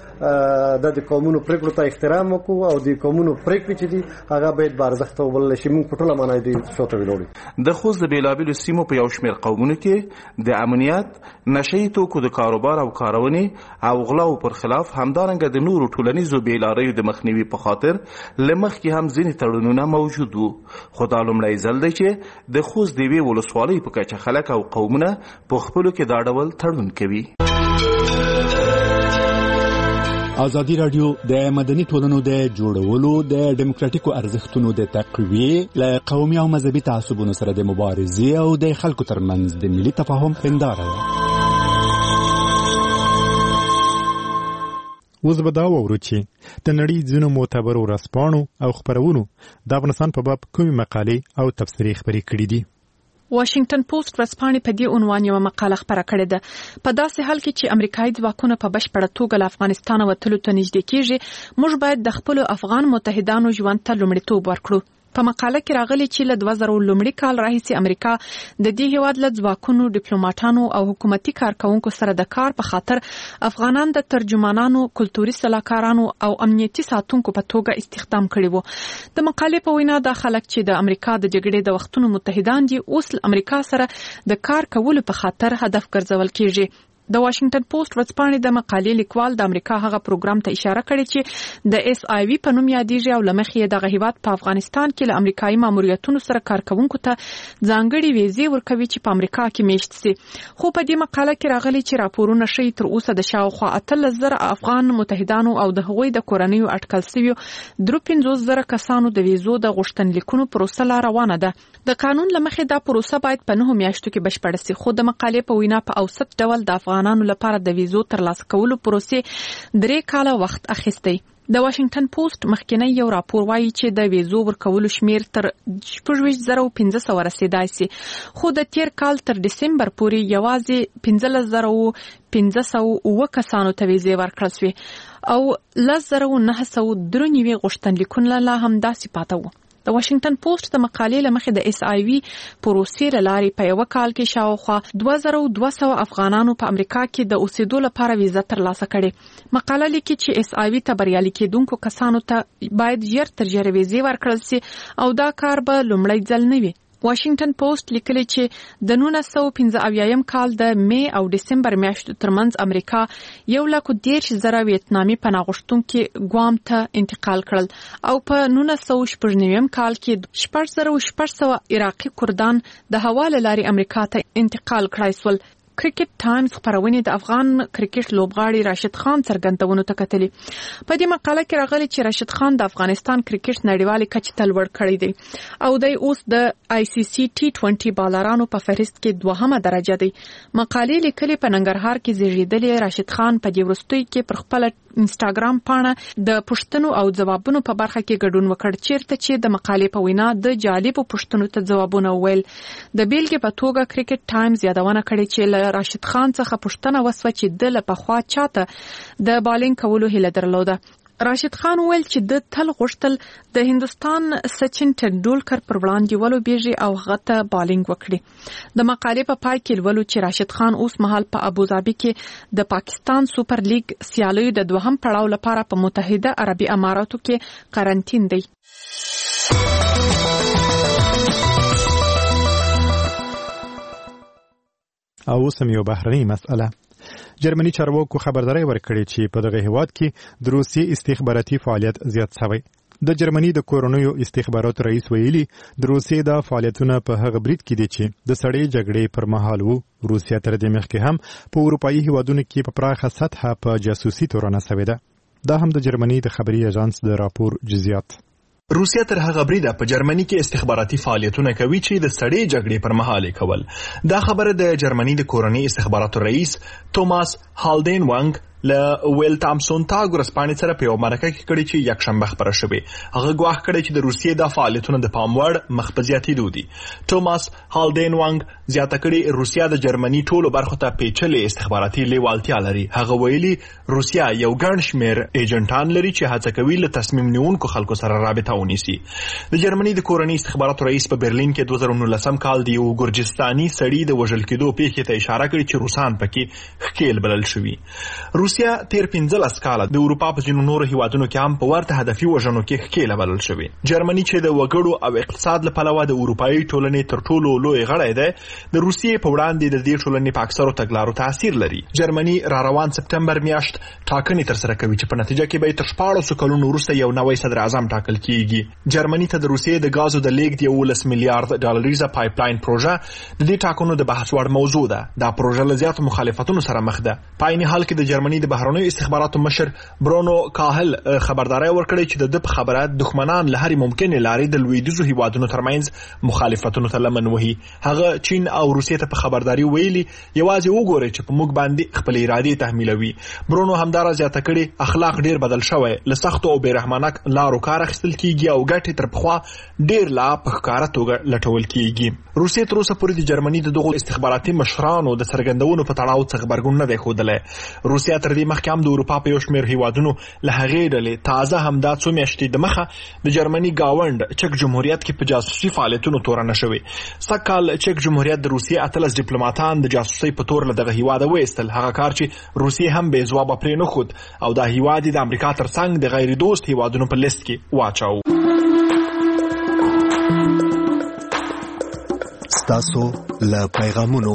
ورکړو د قومونو پریکړو ته احترام وکړو او د قومونو پریکړې چې دي هغه باید به ارزښت وبلل شي. موږ په ټوله معنی دې شوته ویلوړو. د خوست د بیلابیلو سیمو په یو شمېر قومونو کې د امنیت نشهیي توکو د کاروبار او کارونې او غلاو پر خلاف همدارنګه د نورو ټولنیزو بیلاریو د مخنیوي په خاطر لمخکې هم ځینې تړونونه موجود وو. خو دا لومړی ځل دی چې د خوست د یوې ولسوالۍ په کچه خلک او قومونه په خپلو کې دا ډول تړون کوي. ازادي رادیو د مدني ټولنو د جوړولو د ډیموکراتیکو ارزښتونو د تقویې له قومي او مذهبي تعصبونو سره د مبارزې او د خلکو ترمنځ د ملي تفاهم هنداره ده. اوس به دا وورو چې د نړۍ ځینو معتبرو ورځپاڼو او خپرونو د افغانستان په باب کومې مقالې او تبصرې خپرې کړي دي. واشنگټن پوسټ ورځپاڼې په دې عنوان یو مقاله خپره کړې ده. په داسې حال کې چې امریکایي ځواکونه په بشپړه توګه له افغانستان وتلو ته نږدې کېږي موږ باید د خپلو افغان متحدانو ژوند ته لومړیتوب ورکړو. په مقاله کې راغلي چې له 2000 لومړي کال راهیسې امریکا د دې هیواد له ځواکونو ډیپلوماټانو او حکومتي کارکونکو سره د کار په خاطر افغانان د ترجمانانو کلتوري سلاکارانو او امنیتي ساتونکو په توګه استخدام کړي وو. د مقالې په وینا دا خلک چې د امریکا د جګړې د وختونو متحدان دي اوس امریکا سره د کار کولو په خاطر هدف ګرځول کیږي. د واشنگټن پوسټ ورځپاڼې د مقالې لیکوال د امریکا هغه پروګرام ته اشاره کړې چې د اس آی وی په نوم یادېږي او لمخې دغه هیواد په افغانستان کې له امریکایي ماموریتونو سره کارکونکو ته ځانګړي ویزې ورکوي چې په امریکا کې میشت سي. خو په دې مقاله کې راغلي چې راپورونه ښیي تر اوسه د شاوخوا 13,000 افغان متحدانو او د هغوی د کورنیو اټکل سویو 53,000 کسانو د ویزو د غوښتنلیکونو پروسه لا روانه ده. د قانون لمخې دا پروسه باید په 9 میاشتو کې بشپړه سي. خو د مقالې په وینا په اوسط ډول د افغانانو لپاره د ویزو ترلاسه کولو پروسې 3 کاله وخت اخیستی. د واشنگټن پوسټ مخکینی یو راپور وایي چې د ویزو ورکولو شمیر تر 45,500 رسیدای سي. خو د تیر کال تر دسمبر پورې یوازې 15,509 کسانو ته ویزې ورکړل شوې او 10,993 غوښتنلیکونه لا هم داسې پاته وو. د واشنگټن پوسټ د مقالې لمخې د اس آی وی پروسې لاري په یو کال کې شاوخوا 2200 افغانانو په امریکا کې د اوسېدو لپاره ویزه ترلاسه کړې. مقاله لیکي چې اس آی وی ته بریالي کېدونکو کسانو ته باید ژر تر ژره ویزې ورکړل شي او دا کار به لومړی ځل نه وي. واشنگټن پوسټ لیکلی چې د 1915 کال د می او دسمبر میاشتو ترمنځ امریکا 1,10,000 ویتنامي پناه غوښتونکي ګوام ته انتقال کړل او په 1999 کال کې 4,600 عراقي کردان د هوا له لارې امریکا ته انتقال کړای شول. کرکټ ټایمز خبرونه د افغان کرکټ لوبغاړي راشد خان څرګندونو ته کتلي. په دې مقاله کې راغلي چې راشد خان د افغانستان کرکټ نړیوالې کچې ته لوړ کړی دی او د اوس د آی سی سی T20 بالرانو په فهرست کې 2مه درجه دی. مقالې لیکلي په ننګرهار کې زیږیدلی راشد خان په دې وروستیو کې پر خپل انسټاګرام پاڼه د پوښتنو او ځوابونو په برخه کې ګډون وکړ چیرته چې د مقالې په وینا د جالبو پوښتنو ته ځوابونه ویل. د بیلګې په توګه کرکټ ټایمز یادونه کړې چې راشد خان څخه پوښتنه وسوه چې د لپخوا چاته د بالینګ کولو هیله درلوده. راشد خان ویل چې د تل غوښتل د هندستان سچن ټنډولکر پر وړاندې ولوبېږي او هغه ته بالینګ وکړي. د مقالې په پای کې ولولو چې راشد خان اوس مهال په ابوظبي کې د پاکستان سوپر لیګ سیالیو د 2م پړاو لپاره په متحده عربي اماراتو کې قرنټین دی. او سم یو بهرني مسأله. جرمني چارواکو خبرداري ورکړې چې په دغه هیواد کې د روسي استخباراتي فعالیت زیات شوی. د جرمني د کورونیو استخبارات رئیس ویلي د روسي د فعالیتونو په هغه برید کې دي چې د سړې جګړې پر مهال وو. روسیا تر دې مخکې هم په اروپאי هیوادونو کې په پراخه سطحه په جاسوسي تورنه شوې ده. دا هم د جرمني د خبري اژانس د راپور جزئیات. روسیا تر هغه بریده په جرمني کې استخباراتي فعالیتونه کوي چې د سړې جګړې پر مهال کول. دا خبره د جرمني د کورنۍ استخباراتو رئیس توماس هالدینوانګ له ویل تامسون تاګ ورسپانې سره په یو مرکه کې کړي چې یکشنبه خبره شوې. هغه ګواښ کړی چې د روسیې د فعالیتونو د پام وړ مخ په زیاتېدو دي. توماس هالدینوانګ زیاته کړي روسیا د جرمني ټولو برخو ته پیچلې استخباراتي لیوالتیا لري. هغه ویلي روسیا یو ګڼ شمېر ایجنټان لري چې هڅه کوي له تصمیم نیونکو خلکو سره رابطه ونیسي. د جرمني د کورنۍ استخباراتو رئیس په برلین کې 2019 کال د یو ګرجستاني سړي د وژل کېدو پیښې ته اشاره کړې چې روسان پکې ښکېل بلل شوي. روسیا تیر 15 کاله د اروپا په ځینو نورو هیوادونو کې هم په ورته هدفي وژنو کې ښکېله بلل شوې. جرمني چې د وګړو او اقتصاد له پلوه د اروپایي ټولنې تر ټولو لوی غړی دی د روسیې په وړاندې د دې ټولنې په اکثرو تګلارو تاثیر لري. جرمني را روان سپتمبر میاشت ټاکنې ترسره کوي چې په نتیجه کې به تر 14 کلونو وروسته یو نوی صدر اعظم ټاکل کیږي. جرمني ته د روسیې د غازو د لیږد 11 میلیارډ ډالریزه پایپلاین پروژه د دې ټاکنو د بحث وړ موضوع ده. دا پروژه له زیاتو مخالفتونو سره مخ ده. په عین حال کې د جرمني د بهرنیو استخباراتو مشر برونو کاهل خبرداري ورکړي چې د خبره دښمنان له هرې ممکنه لارې د لویدیځو هیوادونو ترمنځ مخالفتونو ته لمن وهي. هغه چین او روسیې ته په خبرداري ویلي یوازې وګورئ چې په موږ باندې خپل ارادې تحمیلوي. برونو همدارا زیاته کړي اخلاق ډیر بدل شوی، له سختو او بیرحمانه لارو کار اخیستل کیږي او ګټې تر پخوا ډیر لا په ښکاره توګه لټول کیږي. روسیې تر اوسه پورې د جرمني د دغو استخباراتي مشرانو د څرګندونو په تړاو څه غبرګون نه دی ښودلی. روسیا تر دې مخکې هم د اروپا په یو شمېر هیوادونو له هغې ډلې تازه همدا څو میاشتې د مخه د جرمني ګاونډ چک جمهوریت کې په جاسوسي فعالیتونو تورنه شوې. سږکال چک جمهوریت د روسیې 18 ډیپلوماټان د جاسوسۍ په تور له دغه هیواده وایستل، هغه کار چې روسیې هم بې ځوابه پرې نه ښود او دا هیواد د امریکا تر څنګ د غیر دوست هیوادونو په لیست کې واچاوه. ستاسو له پیغامونو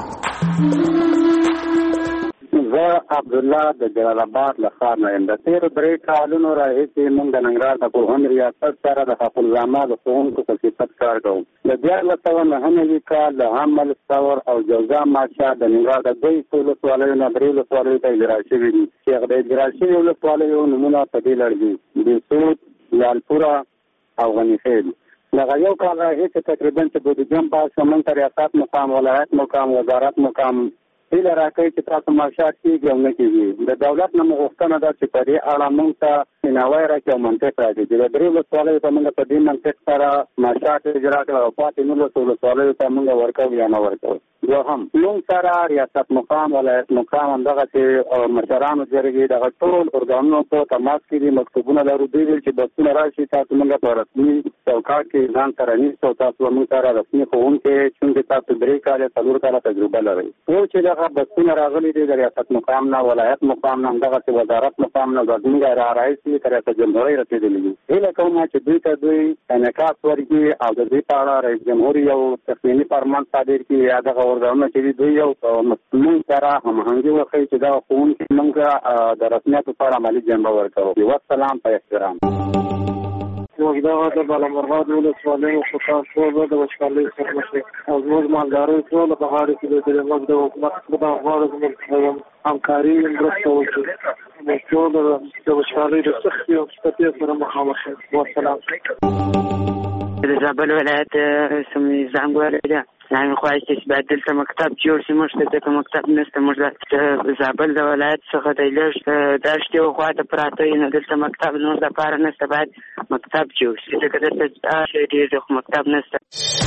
زه عبدالله د جلال آباد له ښار نه یم. د تېرو 3 کالونو راهیسې موږ د ننګرهار د پوهنې ریاست سره د حق الزامه د ښوونکو په صفت کار کوو. د 1999 کال د حمل ثور او جوزا مارچه د ننګرهار د 2 ولسوالیو نه 3 ولسوالیو ته اجرا شوي دي چې هغه د اجرا شوي ولسوالیو نومونه په دې لړ دي: بېسود، لالپوره او غنیخیل. دغه یو کال راهیسې تقریبا چې بودیجه په شمول ته ریاست مقام، ولایت مقام، وزارت مقام هیله راکوي چې تاسو معاشات کېږي او نه کېږي. د دولت نه مو غوښتنه ده چې په دې اړه موږ ته سیناوی راکړي او منطق راکړي چې د 3 ولسوالیو ته موږ په دې منطق سره معاشات اجرا کړو او پاتې 19 ولسوالیو ته موږ ورکوو یا نه ورکوو. دوهم موږ سره ریاست مقام ولایت مقام همدغه چې مشرانو جرګې دغه ټول ارګانونو په تماس کې دي مکتوبونه لرو دوی چې بسونه راشي تاسو موږ په رسمي چوکاټ کې ځان سره نیسو تاسو موږ سره رسمي ښوونکي چې تاسو 3 کاله 4 کاله تجربه لرئ او چې دغه بسونه راغلي دي د ریاست مقام نه ولایت مقام نه همدغه وزارت مقام نه زموږ راځي تر ریاست جمهوریت رسیدلی دي هله کوم چې دوی ته دوی انعکاس ورکړي او د دې په اړه رئیس جمهور یو تقنینی فرمان صادر کړي یا دغه ورغونه چې دوی یو مسلمان سره همغږي وکړي چې دا قانون کې موږ د رسمیت په عملي جنبه ورکړو والسلام په احترام موږ دا د بالامرغاد ولسوالۍ او خصوصا ټول د وشکالۍ سره مخ او موږ مالداري ټول په غاړه کې د موږ د حکومت په غاړه زموږ همکاري مرسته وکړي موږ ټول د وشکالۍ د سختي او ستونزو سره مخامخ یو والسلام د زابل ولایت سمې ځانګړی ده يعني خواهش چې بعد دلته مکتب جوړ شي موږ ته مکتب نشته موږ د زابل د ولایت څخه د لږ داشتي او خواته پراته نه دلته مکتب نو د پاره نشته باید مکتب جوړ شي ځکه دلته ډېر مکتب نشته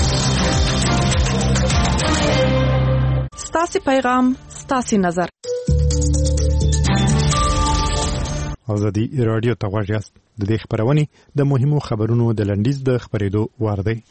ستاسو پیغام ستاسو نظر ازادي رادیو ته غواړئ د دې خبرونه د مهمو خبرونو د لنډیز د خبرېدو وار دی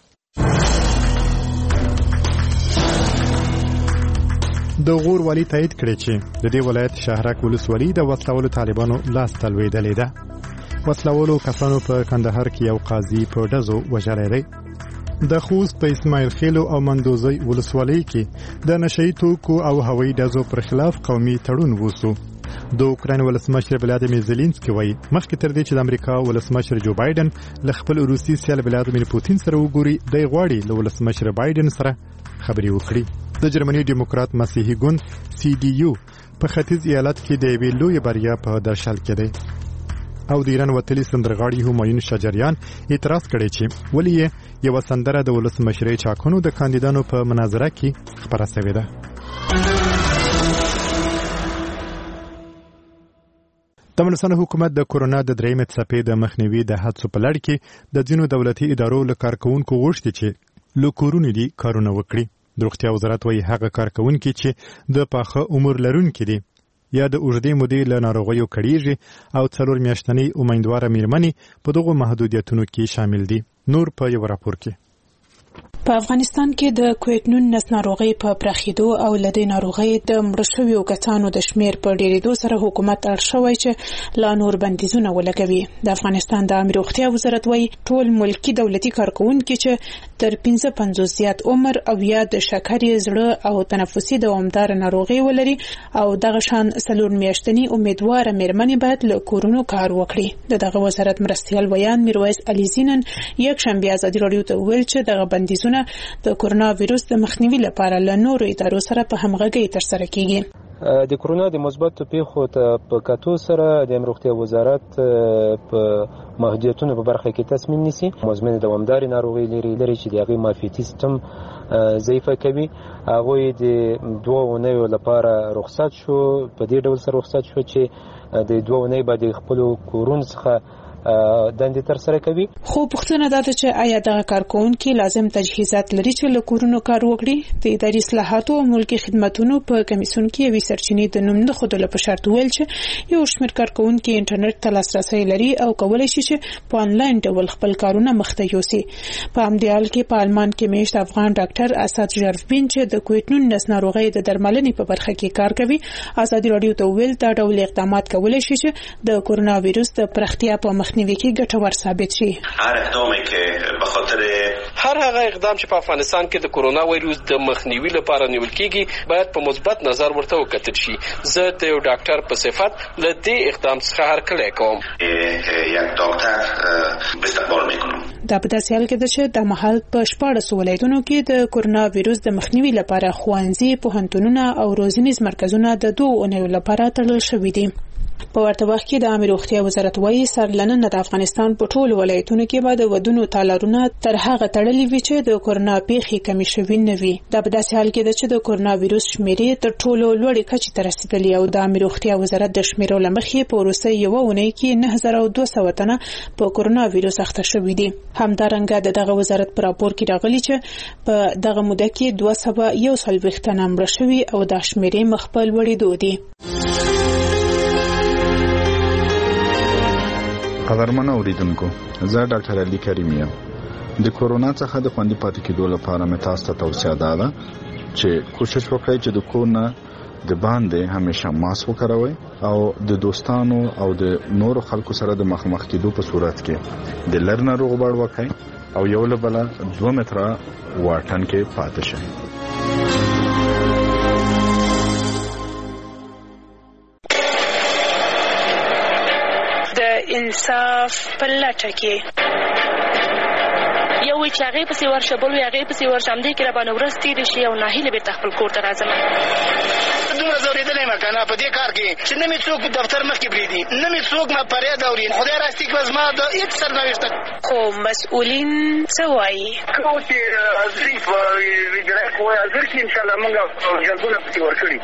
د غور والی تایید کړی چې د دې ولایت شهرک ولسوالي د وسلوالو طالبانو لاس تلویدلې ده وسلوالو کسانو په کندهار کې یو قاضي په ډزو وژلی دی د خوست په اسماعیل خیلو او مندوزی ولسوالۍ کې د نشئی توکو او هوایي ډزو پر خلاف قومي تړون وسو د اوکراین ولسمشر ولادیمیر زيلنسکي وایي مخکې تر دې چې د امریکا ولسمشر جو بایدن له خپل روسي سیال ولادیمیر پوتین سره وګوري د غواړي له ولسمشر بایدن سره خبرې وکړي د جرمني ډیموکرات مسیحي ګوند CDU په ختیځ ایالت کې د یوې لوی بریا په درشل کې دی او د ایران وتلي سندرغاړي همایون شجریان اعتراض کړی چې ولې یو سندره د ولسمشرۍ چاکنو د کاندیدانو په مناظره کې خبره شوې ده د افغانستان حکومت د کورونا د درېمې څپې د مخنیوي د هڅو په لړ کې د ځینو دولتي ادارو له کارکونکو غوښتي چې له کورونو دي کارونه وکړي د روغتیا وزارت وايي هغه کارکونکي چې د پاخه عمر لرونکي دي یا د اوږدې مودې له ناروغیو کړیږي او 4 میاشتنۍ امیدواره میرمنې په دغو محدودیتونو کې شامل دي نور په یو راپور کې په افغانستان کې د کووډ-19 ناروغي په پراخېدو او لدې ناروغي د مړ شویو کسانو د شمیر په ډېرېدو سره حکومت اړ شوی چې لا نور بندیزونه ولګوي د افغانستان د عامه روغتیا وزارت وايي ټول ملکی دولتي کارکونکي چې تر 55 زیات عمر او یا د شکرې زړه او تنفسي دوامدار ناروغي ولري او دغه شان 4 میاشتنی امیدواره میرمنې باید له کورونو کار وکړي دغه وزارت مرستیال ویان میرویس علیزینن یک شنبه ازادي رادیو ته ویل چې دغه بندیزونه د کورونا وایروس د مخنیوي لپاره له نورو ادارو سره په همغږۍ ترسره کیږي د کورونا د مثبت پیښو ته په کتو سره د روغتیا وزارت په محدودیتونو په برخه کې تصمیم نیسي مزمن دوامدار ناروغي لري چې د هغې معافیتي سیستم ضعیفه کوي هغوی د 2 اونیو لپاره رخصت شو په دې ډول سره رخصت شو چې د 2 اونۍ بعد خپل کورون څخه دندې تر سره کوي خو پوښتنه دا ده چې آیا دغه کارکونکي لازم تجهیزات لري چې له کورونو کار وکړي د اداري اصلاحاتو او ملکي خدماتونو په کمیسیون کې یوې سرچینې د نوم نه ښودلو په شرط ویل چې یو شمېر کارکونکي انټرنیټ ته لاسرسی لري او کولی شي چې په انلاین ډول خپل کارونه مخته یوسي په همدې حال کې په آلمان کې میشت افغان ډاکټر اسد ژرفبین چې د کووډ-19 ناروغۍ د درملنې په برخه کې کار کوي ازادي رادیو ته ویل دا ډول اقدامات کولی شي چې د کورونا وایروس د پراختیا په مخنیوي کې ګټور ثابت شي هر اقدامی که به خاطر هر هغه اقدام چې په افغانستان کې د کورونا وایروس د مخنیوي لپاره نیول کیږي باید په مثبت نظر ورته وکتل شي زه د یو ډاکټر په صفت له دې اقدام څخه هرکلی کوم یک ډاکټر استقبال میکنم دا په داسې حال کې ده چې د مهال په 14 ولایتونو کې د کورونا وایروس د مخنیوي لپاره ښوونځي پوهنتونونه او روزنیز مرکزونه د 2 اونیو لپاره تړل شوي دي په ورته وخت کې د عامه روغتیا وزارت وايي سرلننه د افغانستان په ټولو ولایتونو کې به د ودونو تالارونه تر هغه تړلي وي چې د کورونا پیښې کمې شوې نه وي. دا په داسې حال کې ده چې د کورونا وایروس شمیرې تر ټولو لوړې کچې ته رسیدلې او د عامه روغتیا وزارت د شمیرو له مخې په وروستۍ یوه اونۍ کې 9200 تنه په کورونا وایروس اخته شوي دي. همدارنګه دغه وزارت په راپور کې راغلي چې په دغه موده کې 241 تنه مړه شوي او د شمیرې مخ په لوړېدو دي. قدرمن اوریدونکو، زه ډاکټر علي کریم یم. د کورونا څخه د خوندي پاتې کېدو لپاره مې تاسو ته توصیه ده چې کوشش وکړئ چې د کور نه د باندې همیشه ماسک وکاروئ او د دوستانو او د نورو خلکو سره د مخامخ کېدو په صورت کې د لر ناروغ بړ وکړئ او یو له بله 2 متره واټن کې پاتې شئ. انصاف په لټه کې یو چې هغه پسې ورشه بل هغه پسې ورشه هم دې کې را باندې ورځ تېرې شي او ناهیله به خپل کور ته راځم. دومره زورېدلی یم کنه په دې کار کې چې نه مې څوک دفتر مخکې پرېږدي، نه مې څوک ما فریاد اوري. خدای راستي کړه زما د هېڅ سرنوشته. خو مسؤلین څه وایي؟ کوم چې حاضري په ویجرای کې وایي حاضر کړي انشاءالله موږ جلبونه پسې ورکړي.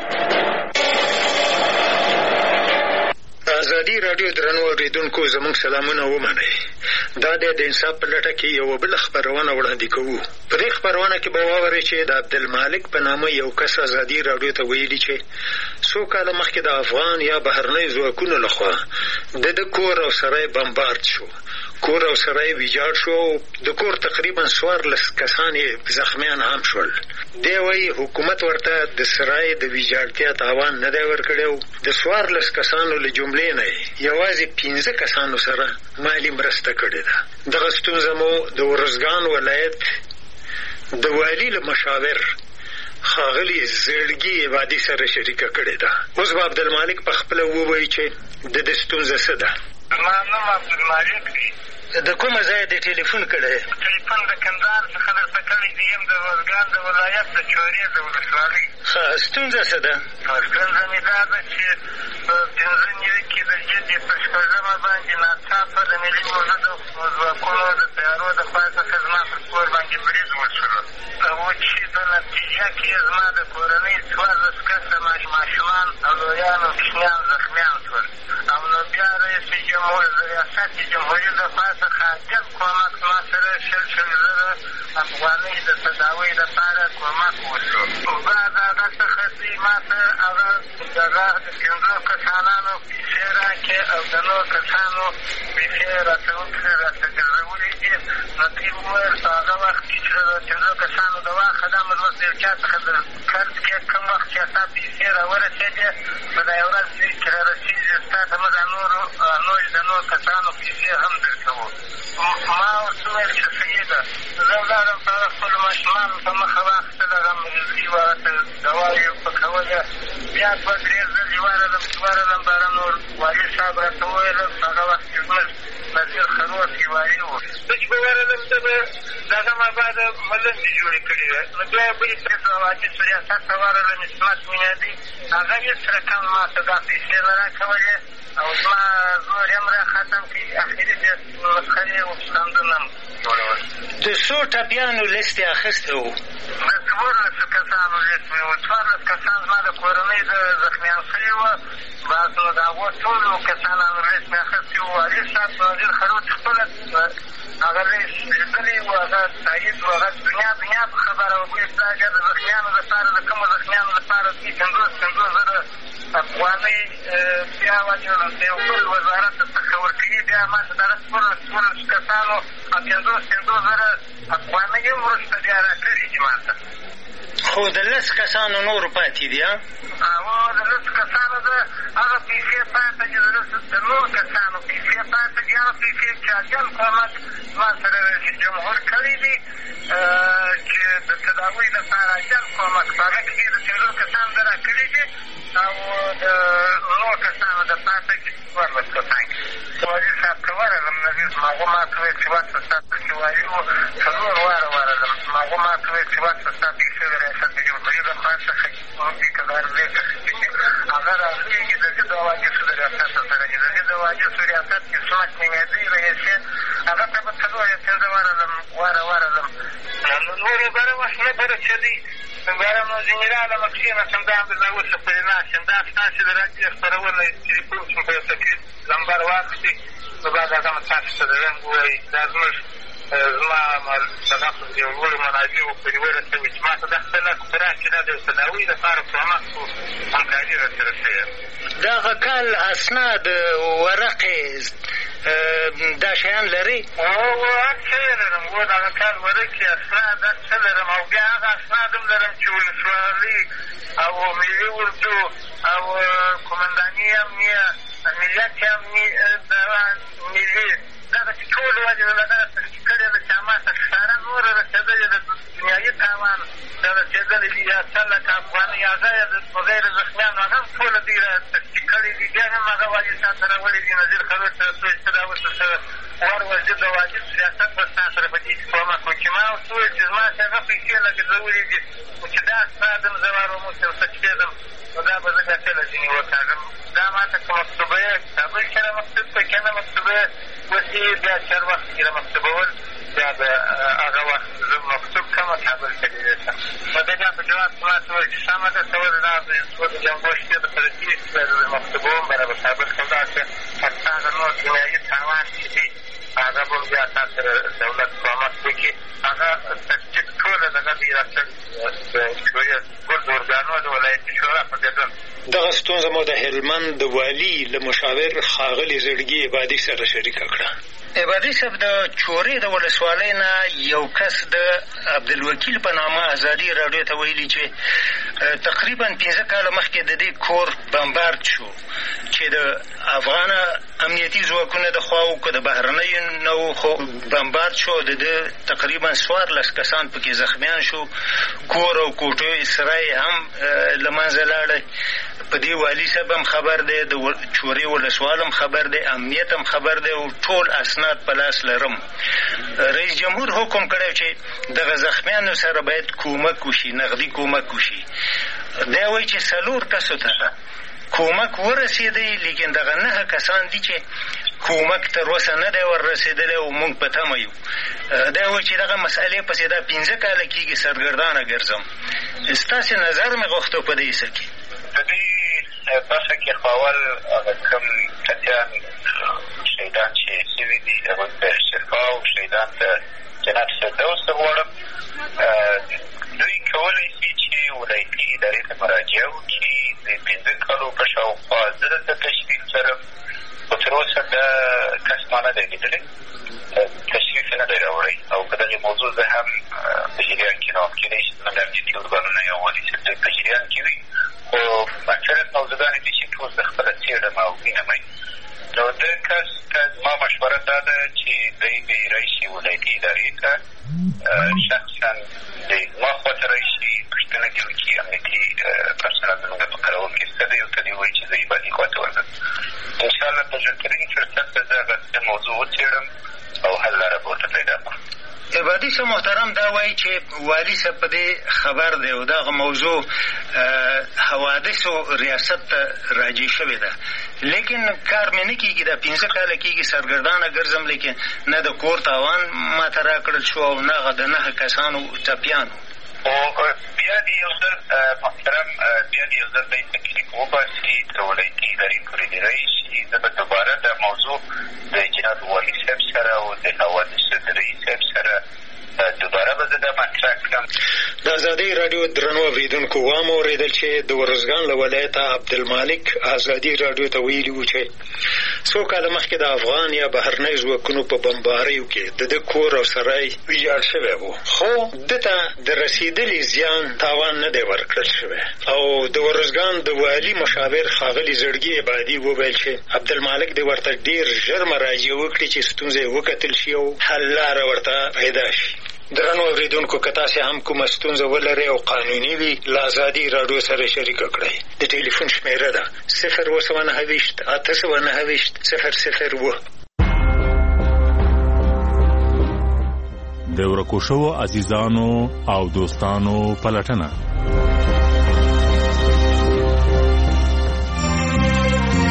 ازادي راډیو درنو اوریدونکو زموږ سلامونه ومنئ. دا د انصاف په لټه کې یو بل خبرونه وړاندې کوو. په دې خبرونه کې به واورئ چې د عبدالمالک په نامه یو کس ازادي راډیو ته ویلي چې څو کاله مخکې د افغان یا بهرنۍ ځواکونو لخوا د کور او سرای بمبارد شو. کور او سرای ویجاړ شو. د کور تقریبا 14 کسان زخمیان هم شول. دی وايي حکومت ورته د سرای د ویجاړتیا تاوان نه دی ورکړی. د 14 کسانو له جملې نه یوازې 15 کسانو سره مالی مرسته کړې ده. دغه ستونزه مو د ارزګان ولایت د والي له مشاور ښاغلي زړګي عبادي سره شریکه کړې ده. اوس به عبدالمالک په خپله ووایي چې د دې ستونزه څه ده. زما نوم عبدالمالک دی. د کومه ځایه دې ټلیفون کړی؟ ټلیفون د کندهار څخه درته کړی دی. یم د ارزګان د ولایت د چورې د ولسوالۍ. ښه، ستونزه څه ده؟ ستونزه مې دا ده چې په 15 نوي کې د ژبې په 6مه باندې ناڅاپه د ملي موجودو ځواکونو د تیارو د خوا څخه زما پر کور باندې برید وشو. او چې په نتیجه کې زما د کورنۍ 14 کسه ماشومان او لویان او کوچنیان زخمیان شول. او نو بیا ریاست جمهوري د خوا څخه عجب کومک ما سره 100,000 افغانۍ د تداوۍ لپاره کومک وشو. بعد هغه څخه دوی ما ته هغه د 15 کسانانو پیسې راکړې او د نورو کسانو پیسې راته وکړې، راته ګرځولې دي. نو دوی وویل په هغه وخت کې چې د 15 کسانو د واخه دا مې اوس د یو چا څخه د قرض کې کوم وخت چې ستا پیسې راورسېدې په دا یو ورځ چې رارسېږي ستا ته موږ د نورو کسانو پیسې هم درکوو. ما ورته وویل چې صحیح ده. زه ولاړم په هغه خپلو ماشومانو په مخه واخیستل هغه مریضي وه هغه ته دوايي پکولې. بیا 2-3 ځلې ورغلم چې ورغلم به هغه نور والي صاحب راته وویل په هغه وخت کې زموږ نظیر خروسي والي وو. زه چې به ورغلم ته به د هغه مابعد ملنډې جوړې کړې وې. نو بیا یې بلې پرېږدو حاجي ریاست ته ورغلم عصمت میادي. هغه هېڅ رقم ما ته دا پیسې نه راکولې او زما زور هم را ختم کړي. اخري بیا مسخرې او پسندونه هم جوړول. د څو ټپیانو لیست یې اخیستی و؟ د 14 کسانو لیست مې و. 14 کسان زما د کورنۍ د زخمیان شوي وه. بس نو د هغو ټولو کسانو لیست مې اخیستی و. والي صاحب نظیر خروج خپله هغه لیست لیدلی و، هغه تایید و، هغه دنیا په خبره و. ګویا دا د زخمیانو لپاره د کومو زخمیانو لپاره دوی 50,000 افغانۍ بیا واچول د یو بل وزارت څخه ورکوي. بیا ما ته دغه 14 کسانو 50,000 افغانۍ هم وروسته بیا راکړي دي ما ته. خو د 10 کسانو نورو پاتې دي؟ د 10 کسانو د هغه پیسې پاتې دي. د نورو کسانو پیسې پاتې دي. هغه پیسې چې اجل کومک ما سره رئیس جمهور کړی دي چې د تداوۍ لپاره اجل کومک په هغه کې د 15 کسانو د راکړي دي او د نورو کسانو د پاتې دي 14 کسان. والي صاحب ته ورغلم. هغه ما ته ویل چې واسطه ستا چې والي وو 4 واره ورغلم. هغه ما ته ویل چې واسطه ستا پیسې د ریاست جمهوري د خوا څخه دي که د ارزې څخه دي. هغه راغلېږي د دې ضد حوادثو د ریاست سره دي. د ضد حوادثو ریاست کې سمت نومېدی رئیس هغه ته به څلور یا پنځه ورغلم نورې بره وخت نه برچلي بارم ځینې راغلم کښېناستم دا همدلته اوسه پرې ناست یم. دا ستاسې د راډیو خپرونه ټلیفون شم په یو تکلیف نمبر واخلي نو بعد هغه مو تاسو ته د رنګ ووایي دا زموږ زما دغه د یو لوړو منابعو پورې ورسوي چې ما ته دا خپله خوراک چې دا د یو تداوۍ لپاره کومک و همکاري راسره شوې. دغه کال اسناد ورقې دا شیان لري؟ هر څه یې لرم. دغه کال ورقې اسناد هر څه لرم او بیا هغه اسناد هم لرم چې ولسوالي او ملي اردو او قمنداني امنیه ملیت ملي دغه چې ټول ولې د دغه ترتیب کړې ده چې ما ته ښکاره نوره رسېدلې ده دنیایي تاوان دا رسېدلې دي یا څه لکه افغانۍ هغه یې د غیر زخمیانو هغه هم ټوله دوی را ترتیب کړې دي. بیا هم هغه والي صاحب ته راوړې دي نظیر خلوت ته څو چې دا اوس ورسره ورځي د واجب ریاست به ستا سره په دې کښې کومک وکړي. چې ما ورته وویل چې زما چې هغه پیسې لګېدلې دي خو چې دا اسناد هم زه واروموس یو څه کېدم نو دا به زه بیا کله ځینې وکاږم. دا ما ته که مکتوبه کابل کې را مکتوب کړه که نه مکتوبه وسې بیا چر وخت کې را مکتوبول بیا به هغه وخت زه مکتوب کړم کابل ته لیدې شم. نو د بیا په جواب کې ما ته وویل چې سمه ده ته ولې دا د جنګو شپې درته رسېږي بیا زه مکتوبوم بیا به کابل ته داسې هسته هغه نور دنیایي تاوان چې دي هغه به بیا تا سره دولت کومک وکړي. هغه تفصیل ټوله دغه د ریاست ګرد ارګانو د ولایتي شورا په ګډون دغه ستونزه مو د هلمند د والي له مشاور ښاغلي زړګي عبادي سره شریکه کړه. عبادي صاحب د چورې د ولسوالۍ نه یو کس د عبدالوکیل په نامه ازادي راډیو ته ویلي چې تقریبا 15 کاله مخکې د دې کور بمبارد شو چې د افغانه امنیتي ځواکونه د خوا او که د بهرنیو نه و خو بمبارد شو د ده تقریبا 14 کسان پکې زخمیان شو. کور او کوټې سرای هم له منځه لاړی. په دې والي صاحب هم خبر دی د چورې ولسوال هم خبر دی امنیت هم خبر دی او ټول اسناد په لاس لرم. رئیس جمهور حکم کړی چې دغه زخمیانو سره باید کومک وشي نغدي کومک وشي. دی وایي چې 4 کسو ته کومک ورسېدی لیکن دغه 9 کسان دي چې کومک تر اوسه نه دی وررسېدلی او موږ په تمه یو. دی وایي چې دغه مسئلې پسې دا 15 کاله کېږي سرګردانه ګرځم. ستاسې نظر مې غوښته په دې څه کې. په دې برخه کې خو اول هغه کوم کسیان شهیدان چې شوي دي هغوی ته شفا او شهیدان ته جنت فردوس غواړم. دوی کولی شي چې ولایتي ادارې ته مراجعه وکړي. د 15 کالو په شاوخوا زه دلته تشریف لرم خو تر اوسه دا کس ما نه دی لیدلی تشریف یې نه دی راوړی او په دغې موضوع زه هم په جریان کې نه وم. کېدای شي زموږ امنیتي ارګانونه یا والي صاحب په جریان کې وي خو اکثریت موضوعګانې دي چې ټول زه خپله څېړم او وینم. نو د کس ته زما مشوره دا ده چې دی دې راشي ولایتي ادارې ته شخصا د ما خواته راشي پوښتنه دې وکړي امنیتي پرسنل زموږ په کارول کې څه دی او ته دې ووایي چې زه عبادي خواته ورځم. انشاءالله په ژرترین فرصت به زه هغه موضوع وڅېړم او حل لاره به ورته پیدا کړم. عبادي صاحب محترم دا وایي چې والي صاحب په دې خبر دی او دغه موضوع حوادثو ریاست ته راجع شوې ده لیکن کار مې نه کېږي. دا 15 کاله کېږي سرګردانه ګرځم لیکن نه د کور تاوان ماته راکړل شو او نه هغه د 9 کسانو ټپیانو. خو بیا دې یو ځل محترم بیا دې یو ځل دی تکلیف وباسي تر ولایتي ادارې پورې دې راشي. زه به دوباره دا موضوع د جناب والي صاحب سره او د حوادثو د رئیس صاحب سره دوباره به زه دا مطرح کړم. د ازادۍ راډیو درنو اورېدونکو وام اورېدل چې د ارزګان له ولایته عبدالمالک ازادي راډیو ته ویلي وو چې څو کاله مخکې د افغان یا بهرنۍ ځواکونو په بمباریو کې د ده کور او سرای ویجاړ شوی و خو ده ته د رسېدلي زیان تاوان نه دی ورکړل شوی. او د ارزګان د والي مشاور ښاغلي زړګي عبادي وویل چې عبدالمالک دې ورته ډېر ژر مراجعه وکړي چې ستونزه یې وکتل شي او حل لاره ورته پیدا شي. درنو اورېدونکو که تاسې هم کومه ستونزه ولرئ او قانوني وي له ازادي راډیو سره شریکه کړئ. د ټلیفون شمېره ده 029 829 002. د ورکو شوو عزیزانو او دوستانو پلټنه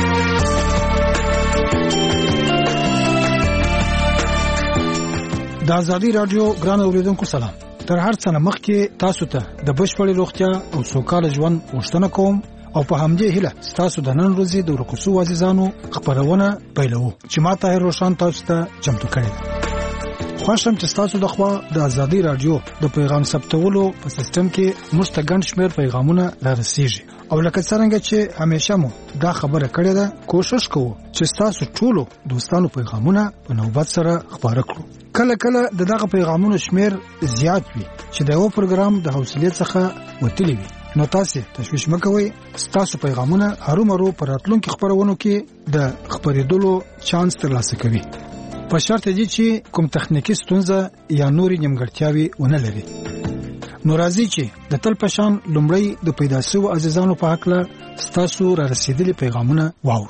د ازادي رادیو ګران اوریدونکو سلام. تر هر څه مخکې تاسو ته د بشپړې روغتیا او سوکاله ژوند غوښتنه کوم او په همدې هیله تاسو د نن ورځې د ورکوسو عزیزانو خبرونه پیلوو چې ما ته روشن تاسو ته چمتو کړی. خوښم چې تاسو د خوا د ازادي رادیو د پیغام ثبتولو په سیستم کې مستګن شمیر پیغامونه رارسیږي او لکه څنګه چې همیشه مو دا خبره کړې ده کوشش کوو چې تاسو ټولو دوستانو پیغامونه په نوبت سره خبره کړو. کله کله دغه پیغامونو شمیر زیات وي چې د یو پروګرام د حوصله څخه وتلی وي. نو تاسو تشویش مکوئ، تاسو پیغامونه هرومرو پر راتلونکو خبرونو کې د خبرېدلو چانس ترلاسه کوي په شرط دی چې کوم تخنیکی ستونزه یا نوري نیمګړتیاوي ونه لري. نو راځي چې د تل پشان لومړی د پیدا شوو عزیزانو په حق له تاسو را رسیدلي پیغامونه واورو.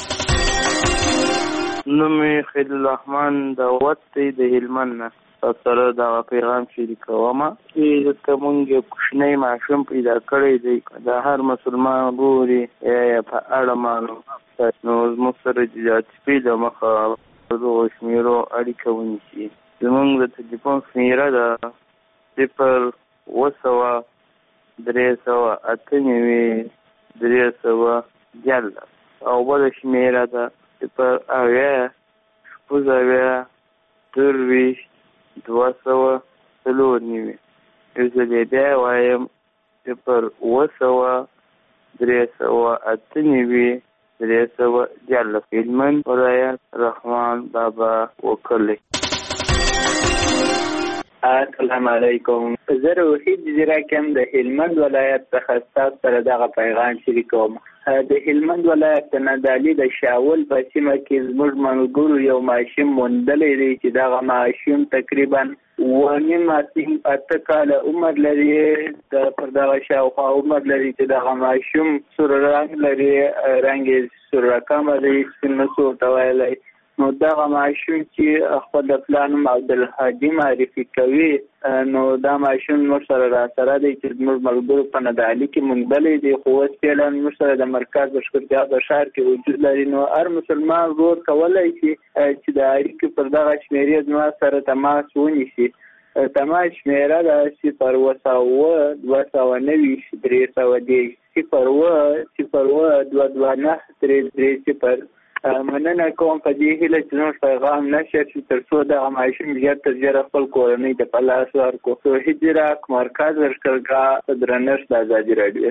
نومي خلیل الرحمن د وته د هلمند سره دا پیغام شریکوم چې کومه کوښنۍ ماشوم پیدا کړی دی د هر مسلمان ګوري په اړه معلومات نو مستر جات پیدا مخه د شمیرو اړیکه ونیسي. زمونږ د ټلیفون شمیره ده 0-398-310 او بل شمیره ده 0-200-290. یو ځل بیا وایم 0-200-310 هلمند ولایت رحمان بابا وکلی. السلام علیکم. زه روحید زیراکم د هلمند ولایت څخه تاسو سره دغه پیغام شریکوم. د هلمند ولایت نادعلي د شاول په سیمه کې زموږ ملګرو یو ماشوم موندلی دی چې دغه ماشوم تقریبا 8 کاله عمر لري. پر دغه شاوخوا عمر لري چې دغه ماشوم سور رنګ لري، رنګ سور رقم دی، سپین مسو ته ویلی. نو دغه ماشوم چې خپل د پلان عبدالهادي معرفي کوي، نو دا ماشوم موږ سره راسره دی چې زموږ ملګرو په نادعلي کې موندلی دی، خو اوس فعلا موږ سره د مرکز بشکرتیا په ښار کې وجود لري. نو هر مسلمان ورور کولی شي چې د اړیکې پر دغه شمېرې زما سره تماس ونیسي. تماس شمېره ده 0-200-290-0-229-330. مننه کوم په دې هیله چې زموږ پیغام نشر شي تر څو دغه ماشوم ژر تر ژره خپل کورنۍ ته په لاس ورکړو. توحید زیراک، مرکز لښکرګاه، درنښت د ازادي راډیو.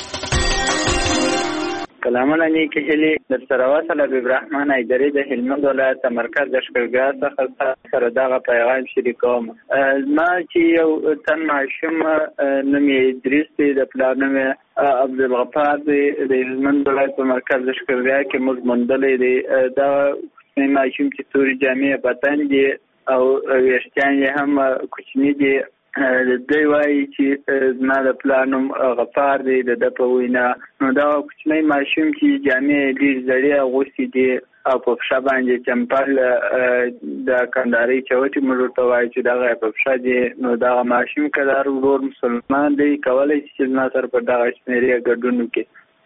کلامونه نیکې هیلې در سره وصل. حبیب رحمان ایدري د هلمند ولایت مرکز لښکرګاه څخه سره دغه پیغام شریکوم. ما چې یو تن ماشوم نوم یې ادریس دی، د پلار نوم یې عبدالغفار دی، د هلمند ولایت په مرکز لښکرګاه کې موږ موندلی دی. دا کوچنی ماشوم چې تورې جامې بدن دي او ویښتان یې هم کوچني دي. دوی وایي چې زما د پلار نوم غفار دی د ده په وینا. نو دا کوچنی ماشوم چې جامې ډېر زړې اغوستې دي او په پښه باندې چمپل د کندهارۍ چوټې موږ ورته وایو چې دغه په پښه دي. نو دغه ماشوم که د هر ورور مسلمان دی کولی شي چې زما سره په دغه شمېرې ګډون وکړي.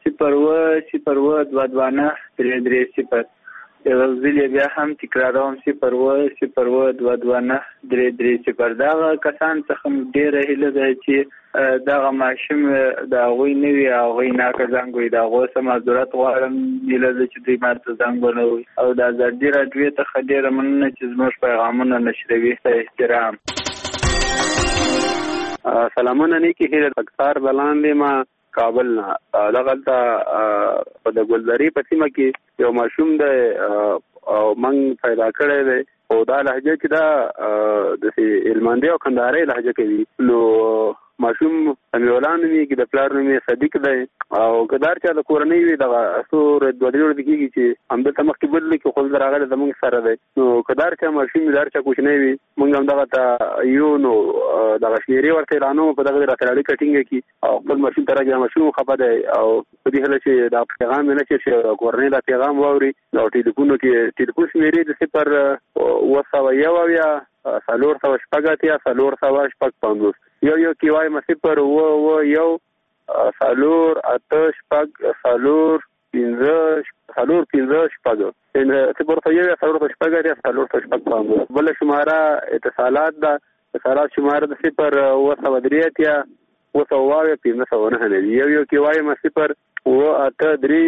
0-200-229-330. یو ځل بیا هم تکراروم 0-200-229-330. دغه کسان څخه ډېره هیله ده چې دغه ماشوم د هغوی نه وي، هغوی ناکه زنګ وي، د هغو څه معذورت غواړم. هیله ده چې دوی ماته زنګ ونه وي. او د ازادي راډیو څخه ډېره مننه چې زموږ پیغامونه نشروي. احترام. سلامونه نیکې هیله. اکثر بلاندې ما کابل نه دغلته په د ګلزاري په سیمه کې یو ماشوم دی او من پیدا کړی دی. او دا لهجه چې دا د هلمندي او کندهارۍ لهجه کوي. نو ماشوم سمیع الله نومېږي، د پلار نوم یې صدیق دی. او که دا هر چا د کورنۍ وي دغه څو 2-3 ورځې کېږي چې همدلته مخکې بدلې کې خو راغلی زموږ سره دی. نو که دا هر چا ماشوم وي، دا هر چا کوچنی وي، موږ هم دغه ته یو نو دغه شمېرې ورته اعلانوو په دغه راسره اړیکه ټینګه کړي او خپل ماشوم ته راځي. ماشوم خفه دی او په دې هیله چې دا پیغام یې نشر شي، کورنۍ دا پیغام واوري. او ټلیفونو کې ټلیفون شمېرې د 0-200-406-450 یو کې وایم 0-200-485-415 4 15 شپږ ان 0.1 4 شپږ یا 4 شپږ پام بل شماره اتصالات دا اتصالات شماره د 0.3 یا 0.5 نه یو کې وایي ما 0.8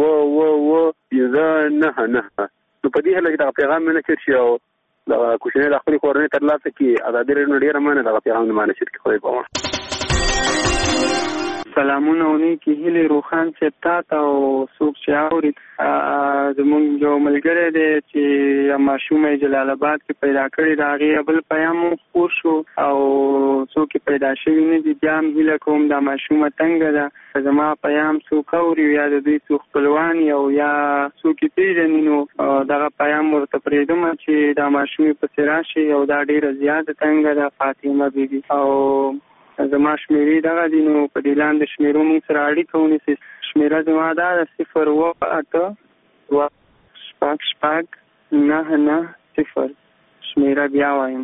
نو په دې هله چې پیغام نه چرشي او د کوشنه د خپل کورنۍ تر لاسه کې ازادي رڼا ډیره مانه د پیغام نه مانه چې کوي په سلامونه ونی کې هلي روخان چې تا او څوک چې اوري زمونږ یو ملګری دی چې ماشومه جلال آباد کې پیدا کړی دا غي بل پیغام خور شو او څوک پیدا شوی نه دي بیا هم هله کوم دا ماشومه څنګه ده زما پیغام څوک اوري یا د دې څوک خپلوان او یا څوک پیژني نو دا پیغام ورته پرېدم چې دا ماشومه په سراشي او دا ډیره زیاته څنګه ده فاطمه بیبي او زما شمیرې دغه دي نو په دې لاندې شمیرو موږ سره اړیکه ونیسئ شمیره زما دا ده 0.8 شمیره بیا وایم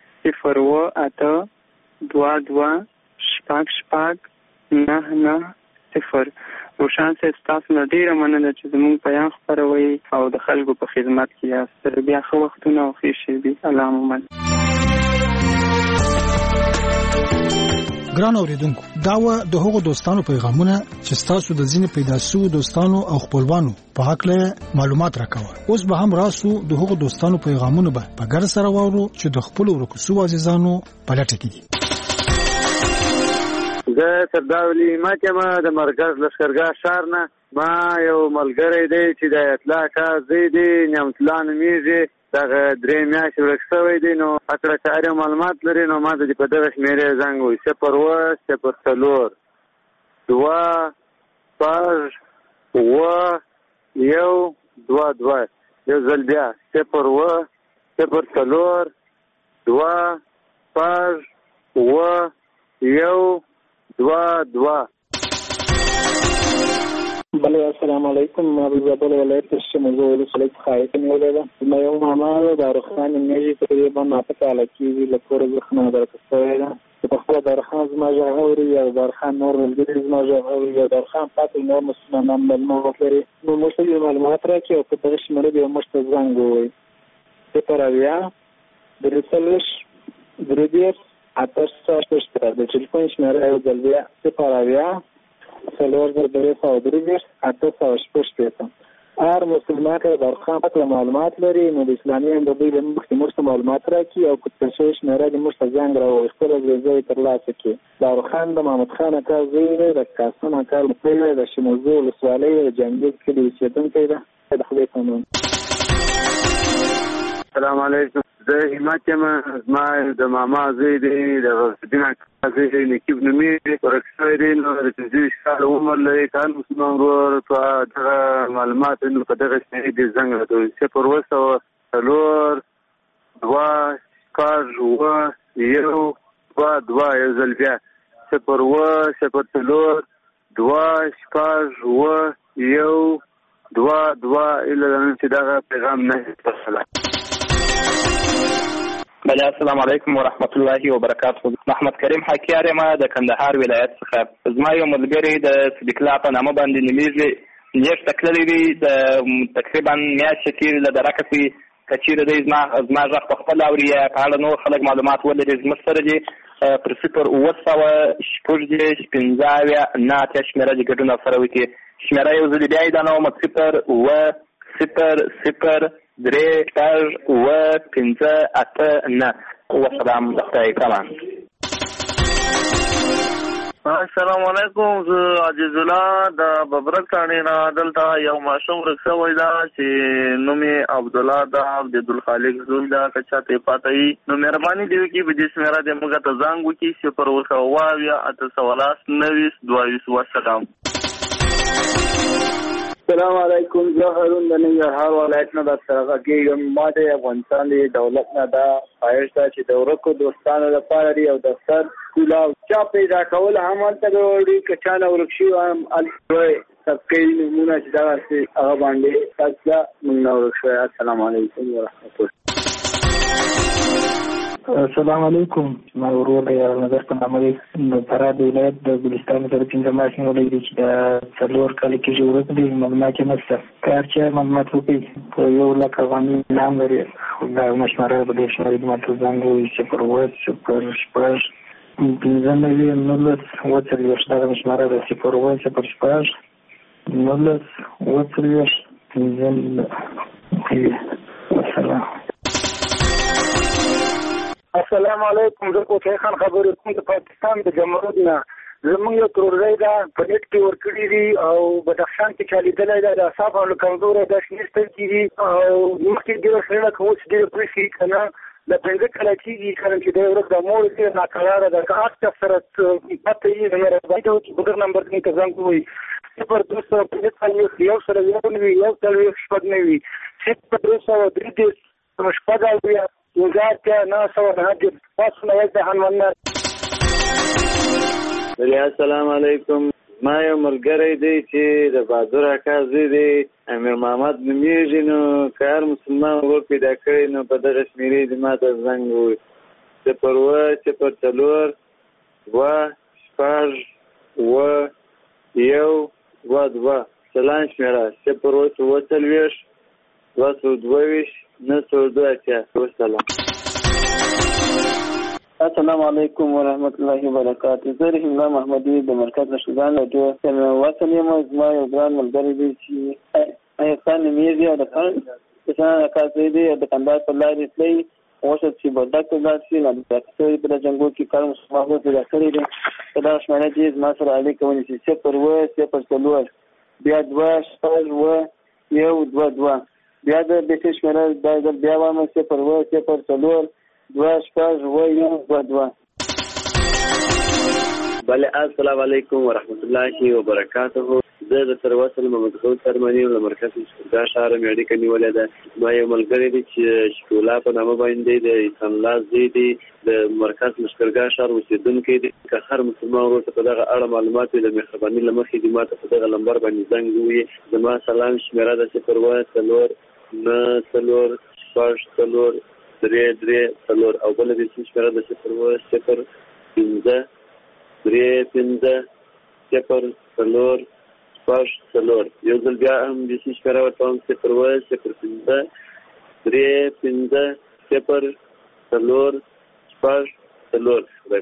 0.8 روشان صاحب ستاسو نه ډېره مننه چې زموږ پیغام خپروئ او د خلکو په خدمت کې یاست تر بیا ښه وختونه او ښې شېبې الله مو من ګران اوریدونکو دا و د هغو دوستانو پیغامونه چې تاسو د ځینې پیدا شوو دوستانو او خپلوانو په حق له معلومات راکوه اوس به هم راسو د هغو دوستانو پیغامونه به په ګر سره وورو چې د خپل ورکوسو عزیزانو په لټه کې دي زه سرداولی ماته ما د مرکز لشکرګاه شهر نه ما یو ملګری دی چې د اطلاع کا زیدي نعمتلان میږي دغه درې میاشتې ورک شوی دی نو اکړه کاري معلومات لري نو ما د په دغه شمیرې زنګ وي 0.4 2 یو ځل بیا 0.4 بله السلام علیکم ما بزابل ولایت شمزو ولسوالۍ څخه اړیکه نیولې ده زما یو ماما د رخان میږي تقریبا ناته کاله کېږي له کوره زخمه درکه شوې ده چې په خپله درخان زما غږ اوري یا درخان نور ملګري زما غږ اوري یا درخان پاتې نور مسلمانان معلومات لري نو موږ ته معلومات راکړي او په دغه شمېره به موږ ته زنګ ووایي 0.8 د ټلیفون شمېره یو ځل بیا 0.8 هر مسلمان که درخان پاک معلومات لري نو د اسلامي امدادي له مخکې موږ ته معلومات راکړي او که څه شی شمېره د موږ ته زنګ راووایي خپل ځای ترلاسه کړي دارخان د محمد خان اکا زوی دی د قاسم اکا لمسی دی د شموزو ولسوالۍ د جنګیز کلي اوسېدونکی دی د خدای په امان السلام علیکم زه همت یم زما د ماما زوی دی د غوث الدین اکا زوی دی نقیب نومېږي ورک شوی دی نو د 25 کاله عمر لري کال مسلمان ورور په دغه معلومات نو په دغه شمېرې د زنګ راته 0.4 یو ځل بیا 0.4 الا چې دغه پیغام نه وصله بله السلام علیکم ورحمت الله وبرکاته محمد کریم حکیار ما د کندهار ولایت څخه زما یو ملګری د صدیق الله په نامه باندې نومیږي نیټ تکللی دی د تقریبا میاشتې تېرې له درکه سي که چیرې دی زما غږ په خپل اوري په اړه نور خلک معلومات ولري زموږ سره دي پر 0.8 شمېره د ګډون سره وکړي شمېره یو ځل بیا یې دا نوم 0.0 وسلام دفتر کمان السلام علیکم زه عزیز الله د ببرک ثاني نه دلته یو ماشوم ورک شوی دا چې نوم یې عبدالله دا عبدالخالق زوی دا که چاته پاته وي نو مهرباني دی وکړي په دې شمېره دې موږ ته زنګ وکړي 0.8 وسلام السلام علیکم زه هارون د ننګرهار ولایت نه در سره غږیږم ما د افغانستان د دولت نه دا خواهش ده چې د ورکو دوستانو لپاره دی او دفتر سکول او چا پیدا کول هم هلته وړي که چا نه ورک شي هم هلته صفقې نومونه چې دغسې هغه باندې تاسو موږ نه ورک شوی السلام علیکم ورحمت الله السلام علیکم. ما ورور دی نظر په نامه دی د فراه د ولایت د ګلستان سره 15 ماشین ولې دی چې د څلور کال کې جوړ کړی معلومات نشته. کار چې معلومات وکړي په 1 لک افغاني نام لري. دا مشوره به د شمارې د ماته زنګ وي چې پر وایي چې پر شپږ 15 نولس وڅلوېښت دا مشوره ده چې پر وایي چې پر شپږ نولس وڅلوېښت 15 والسلام. السلام علیکم. زه کوټه خان خبرې کوم د پاکستان د جمهوریت نه. زموږ یو ترورۍ ده په نیټ کې ورکړي دي او بدخشان کې چا لیدلی ده د اعصاب او له کمزوری داسې نه سترګې دي او مخکې ډېره سړنه که اوس ډېره پوه شي که نه د 15 کاله کېږي کله چې دی ورځ د مور ډېره ناقراره ده. که هر چا سره پته وي د مهرباني ده چې بغیر نمبر کې ته زنګ ووایي 0245 1 0 شپږ السلام علیکم. ما یو ملګری دی چې د بهادر اکا زوی دی امیر محمد نومیږي. نو که هر مسلمان ور پیدا کړی نو په دغه شمېرې دې ما ته زنګ ووایي 0 4 2 6 1 2 سلام شمېره 0 2 2 السلام علیکم ورحمت الله وبرکاته. زه رحیم الله محمدي د مرکز رشیدان رادیو وطن یم. زما یو ګران ملګری دی چې احسان نومیږي او د کسان اکاسې دی د کندهار په لارې تللی غوښتل چې بولدک ته لاړ شي. نو د ډاکټرۍ په جنګو کې کار مسلمان پیدا کړی دی. په دغه شمېره کې زما سره اړیکه ونیسي 0 بیا 2 6 1 2 2 بیا د بیسې شمېره دا ځل بیا وایم 0 2 6 1 2 2. بله السلام علیکم ورحمت الله وبرکاته. زه د سروسل محمد خود سرمنی له مرکز دا شهر مې اړیکه نیولې ده. ما یو ملګری دی چې شکولا په نامه باندې د انسان لاس دی د مرکز لشکرګاه شهر اوسیدونکی دی. که هر مسلمان ورته په دغه اړه معلومات وي د مهرباني له مخې دې ماته په دغه نمبر باندې زنګ ووایي. زما سلام شمېره ده 0 9 3 او بله د شمېره ده 0 5 3 0 0 یو ځل بیا هم د شمېره ورته هم 0 5 3 0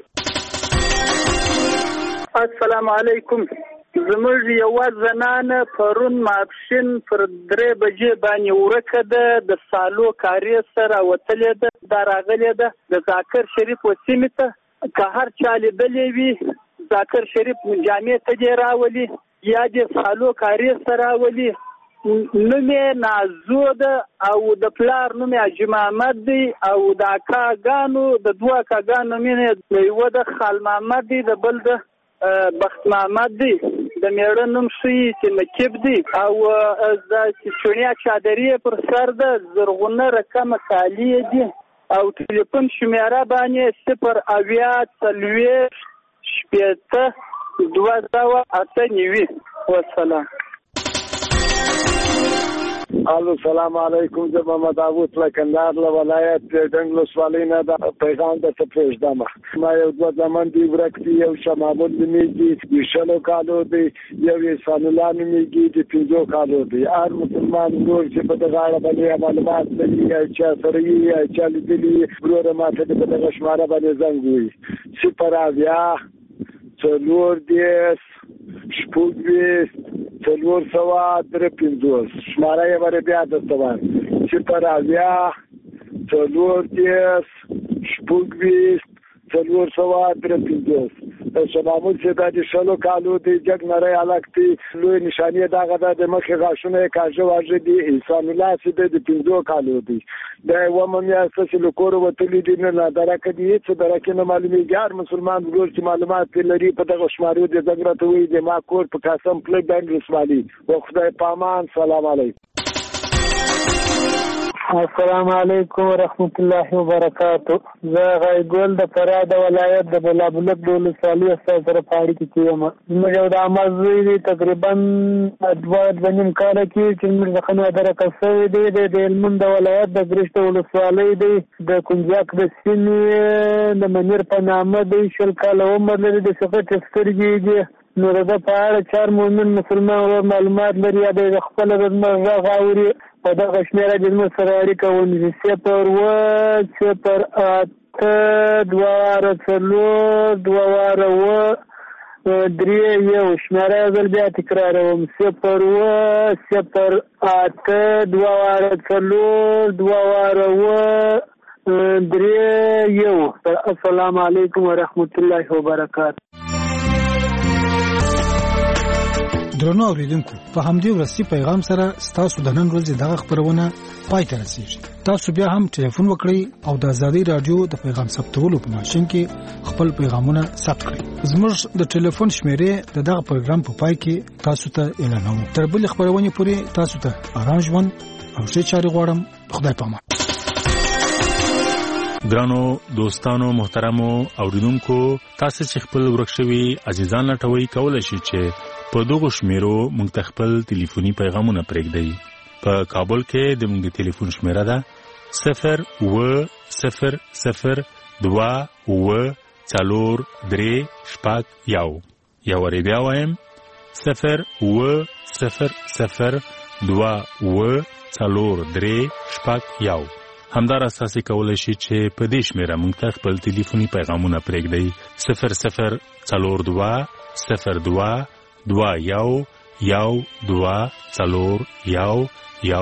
السلام علیکم. زموږ یوه زنانه پرون ماپښین پر 3 بجې باندې ورکه ده د سالو کارې سره وتلې ده. دا راغلې ده د ذاکر شریف وسیمې ته. که هر چا لیدلی وي ذاکر شریف جامع ته دې راولي یا دې سالو کارې سره راولي. نوم یې نازو ده او د پلار نوم یې حاجي محمد دی او د اکاګانو د 2 اکاګانو نوم یې یوه د خال محمد دی د بل د بخت محمد دی. د میړه نوم ښیي چې نقیب دی او د چونیا چادرې پر سر ده. زرغونه رقمه کالي دي او ټلیفون شمېره باندې 0 40 208 والسلام. السلام علیکم. زه محمد داوود له کندهار له ولایت ډنګ ولسوالۍ نه د پیغام درته پرېږدم. ما یو 2 زامن دي ورک دي. یو شاه محمود نومیږي د 6 کالو دی. یو احسان الله نومیږي د 15 کالو دی. هر مسلمان ورور چې په دغه اړه باندې معلومات لري یا چا سره یې یا چا لیدلي وروره ماته د په دغه شماره باندې زنګ ووایي 0 10 4 4 شماره یې ور بیا درته وایم 0 10 شمامون چې دا د 6 کالو دی جګ نری الک دی. لوی نشانې دغه د مخې غاښونه یې کاږه واژه دي. انسان الله چې د 15 کالو دی. دا یوه میاشت چې له کوره وتلي دي نه درکه دي هېڅ درکې نه معلومېږي. هر مسلمان ورور چې معلومات لري په دغه شمارو د زنګ راته وایي د ما کور په قاسم پله ډنډ ولسوالي. و خدای په امان. سلام علیکم. السلام علیکم ورحمت الله وبرکاتو. زه غایګل د فراه د ولایت د بلابلک د ولسوالۍ استاد سره په اړیکه کې یم. زموږ د عمل زوی دی تقریبا 2.5 کاله کې چې موږ د خنه درکه شوی دی د هلمند د ولایت د ګرشت ولسوالۍ دی د کنجاک د سیمې د منیر په نامه دی. 20 کاله عمر لري د سقط سترګې دي. نو د په اړه چار مؤمن مسلمان معلومات لري یا د خپل د مرغ اوري په دغه شمیره د موږ سره اړیکه ونیسي. 0 شمیره ځل بیا تکراروم 0 السلام علیکم ورحمت الله وبرکاتہ. درنو اوریدونکو په همدې ورسي پیغام سره ستاسو د نن ورځې دغه خبرونه پای ته رسیږي. تاسو بیا هم ټلیفون وکړئ او د آزادۍ رادیو د پیغام ثبتولو په ماشين کې خپل پیغامونه ثبت کړئ. زموږ د ټلیفون شمیرې د دغه پروګرام په پای کې تاسو ته اعلانوم. تر بل خبرونه پورې تاسو ته آرام ژوند او ښه چاري غواړم. خدای پامان. ګرانو دوستانو محترمو اوریدونکو، تاسو چې خپل ورکشوي عزیزان لټوي کولای شئ چې په دغه شمیرو موږ ته خپل ټلیفوني پیغامونه پرېږدئ. په کابل کې د موږ ټلیفون شمیره ده 02004 یا وری بیا وایم 02004 همدار اساسي کولای شي چې په دې شمیره موږ ته خپل ټلیفوني پیغامونه پرېږدئ 00202 2 1 1 2 4 1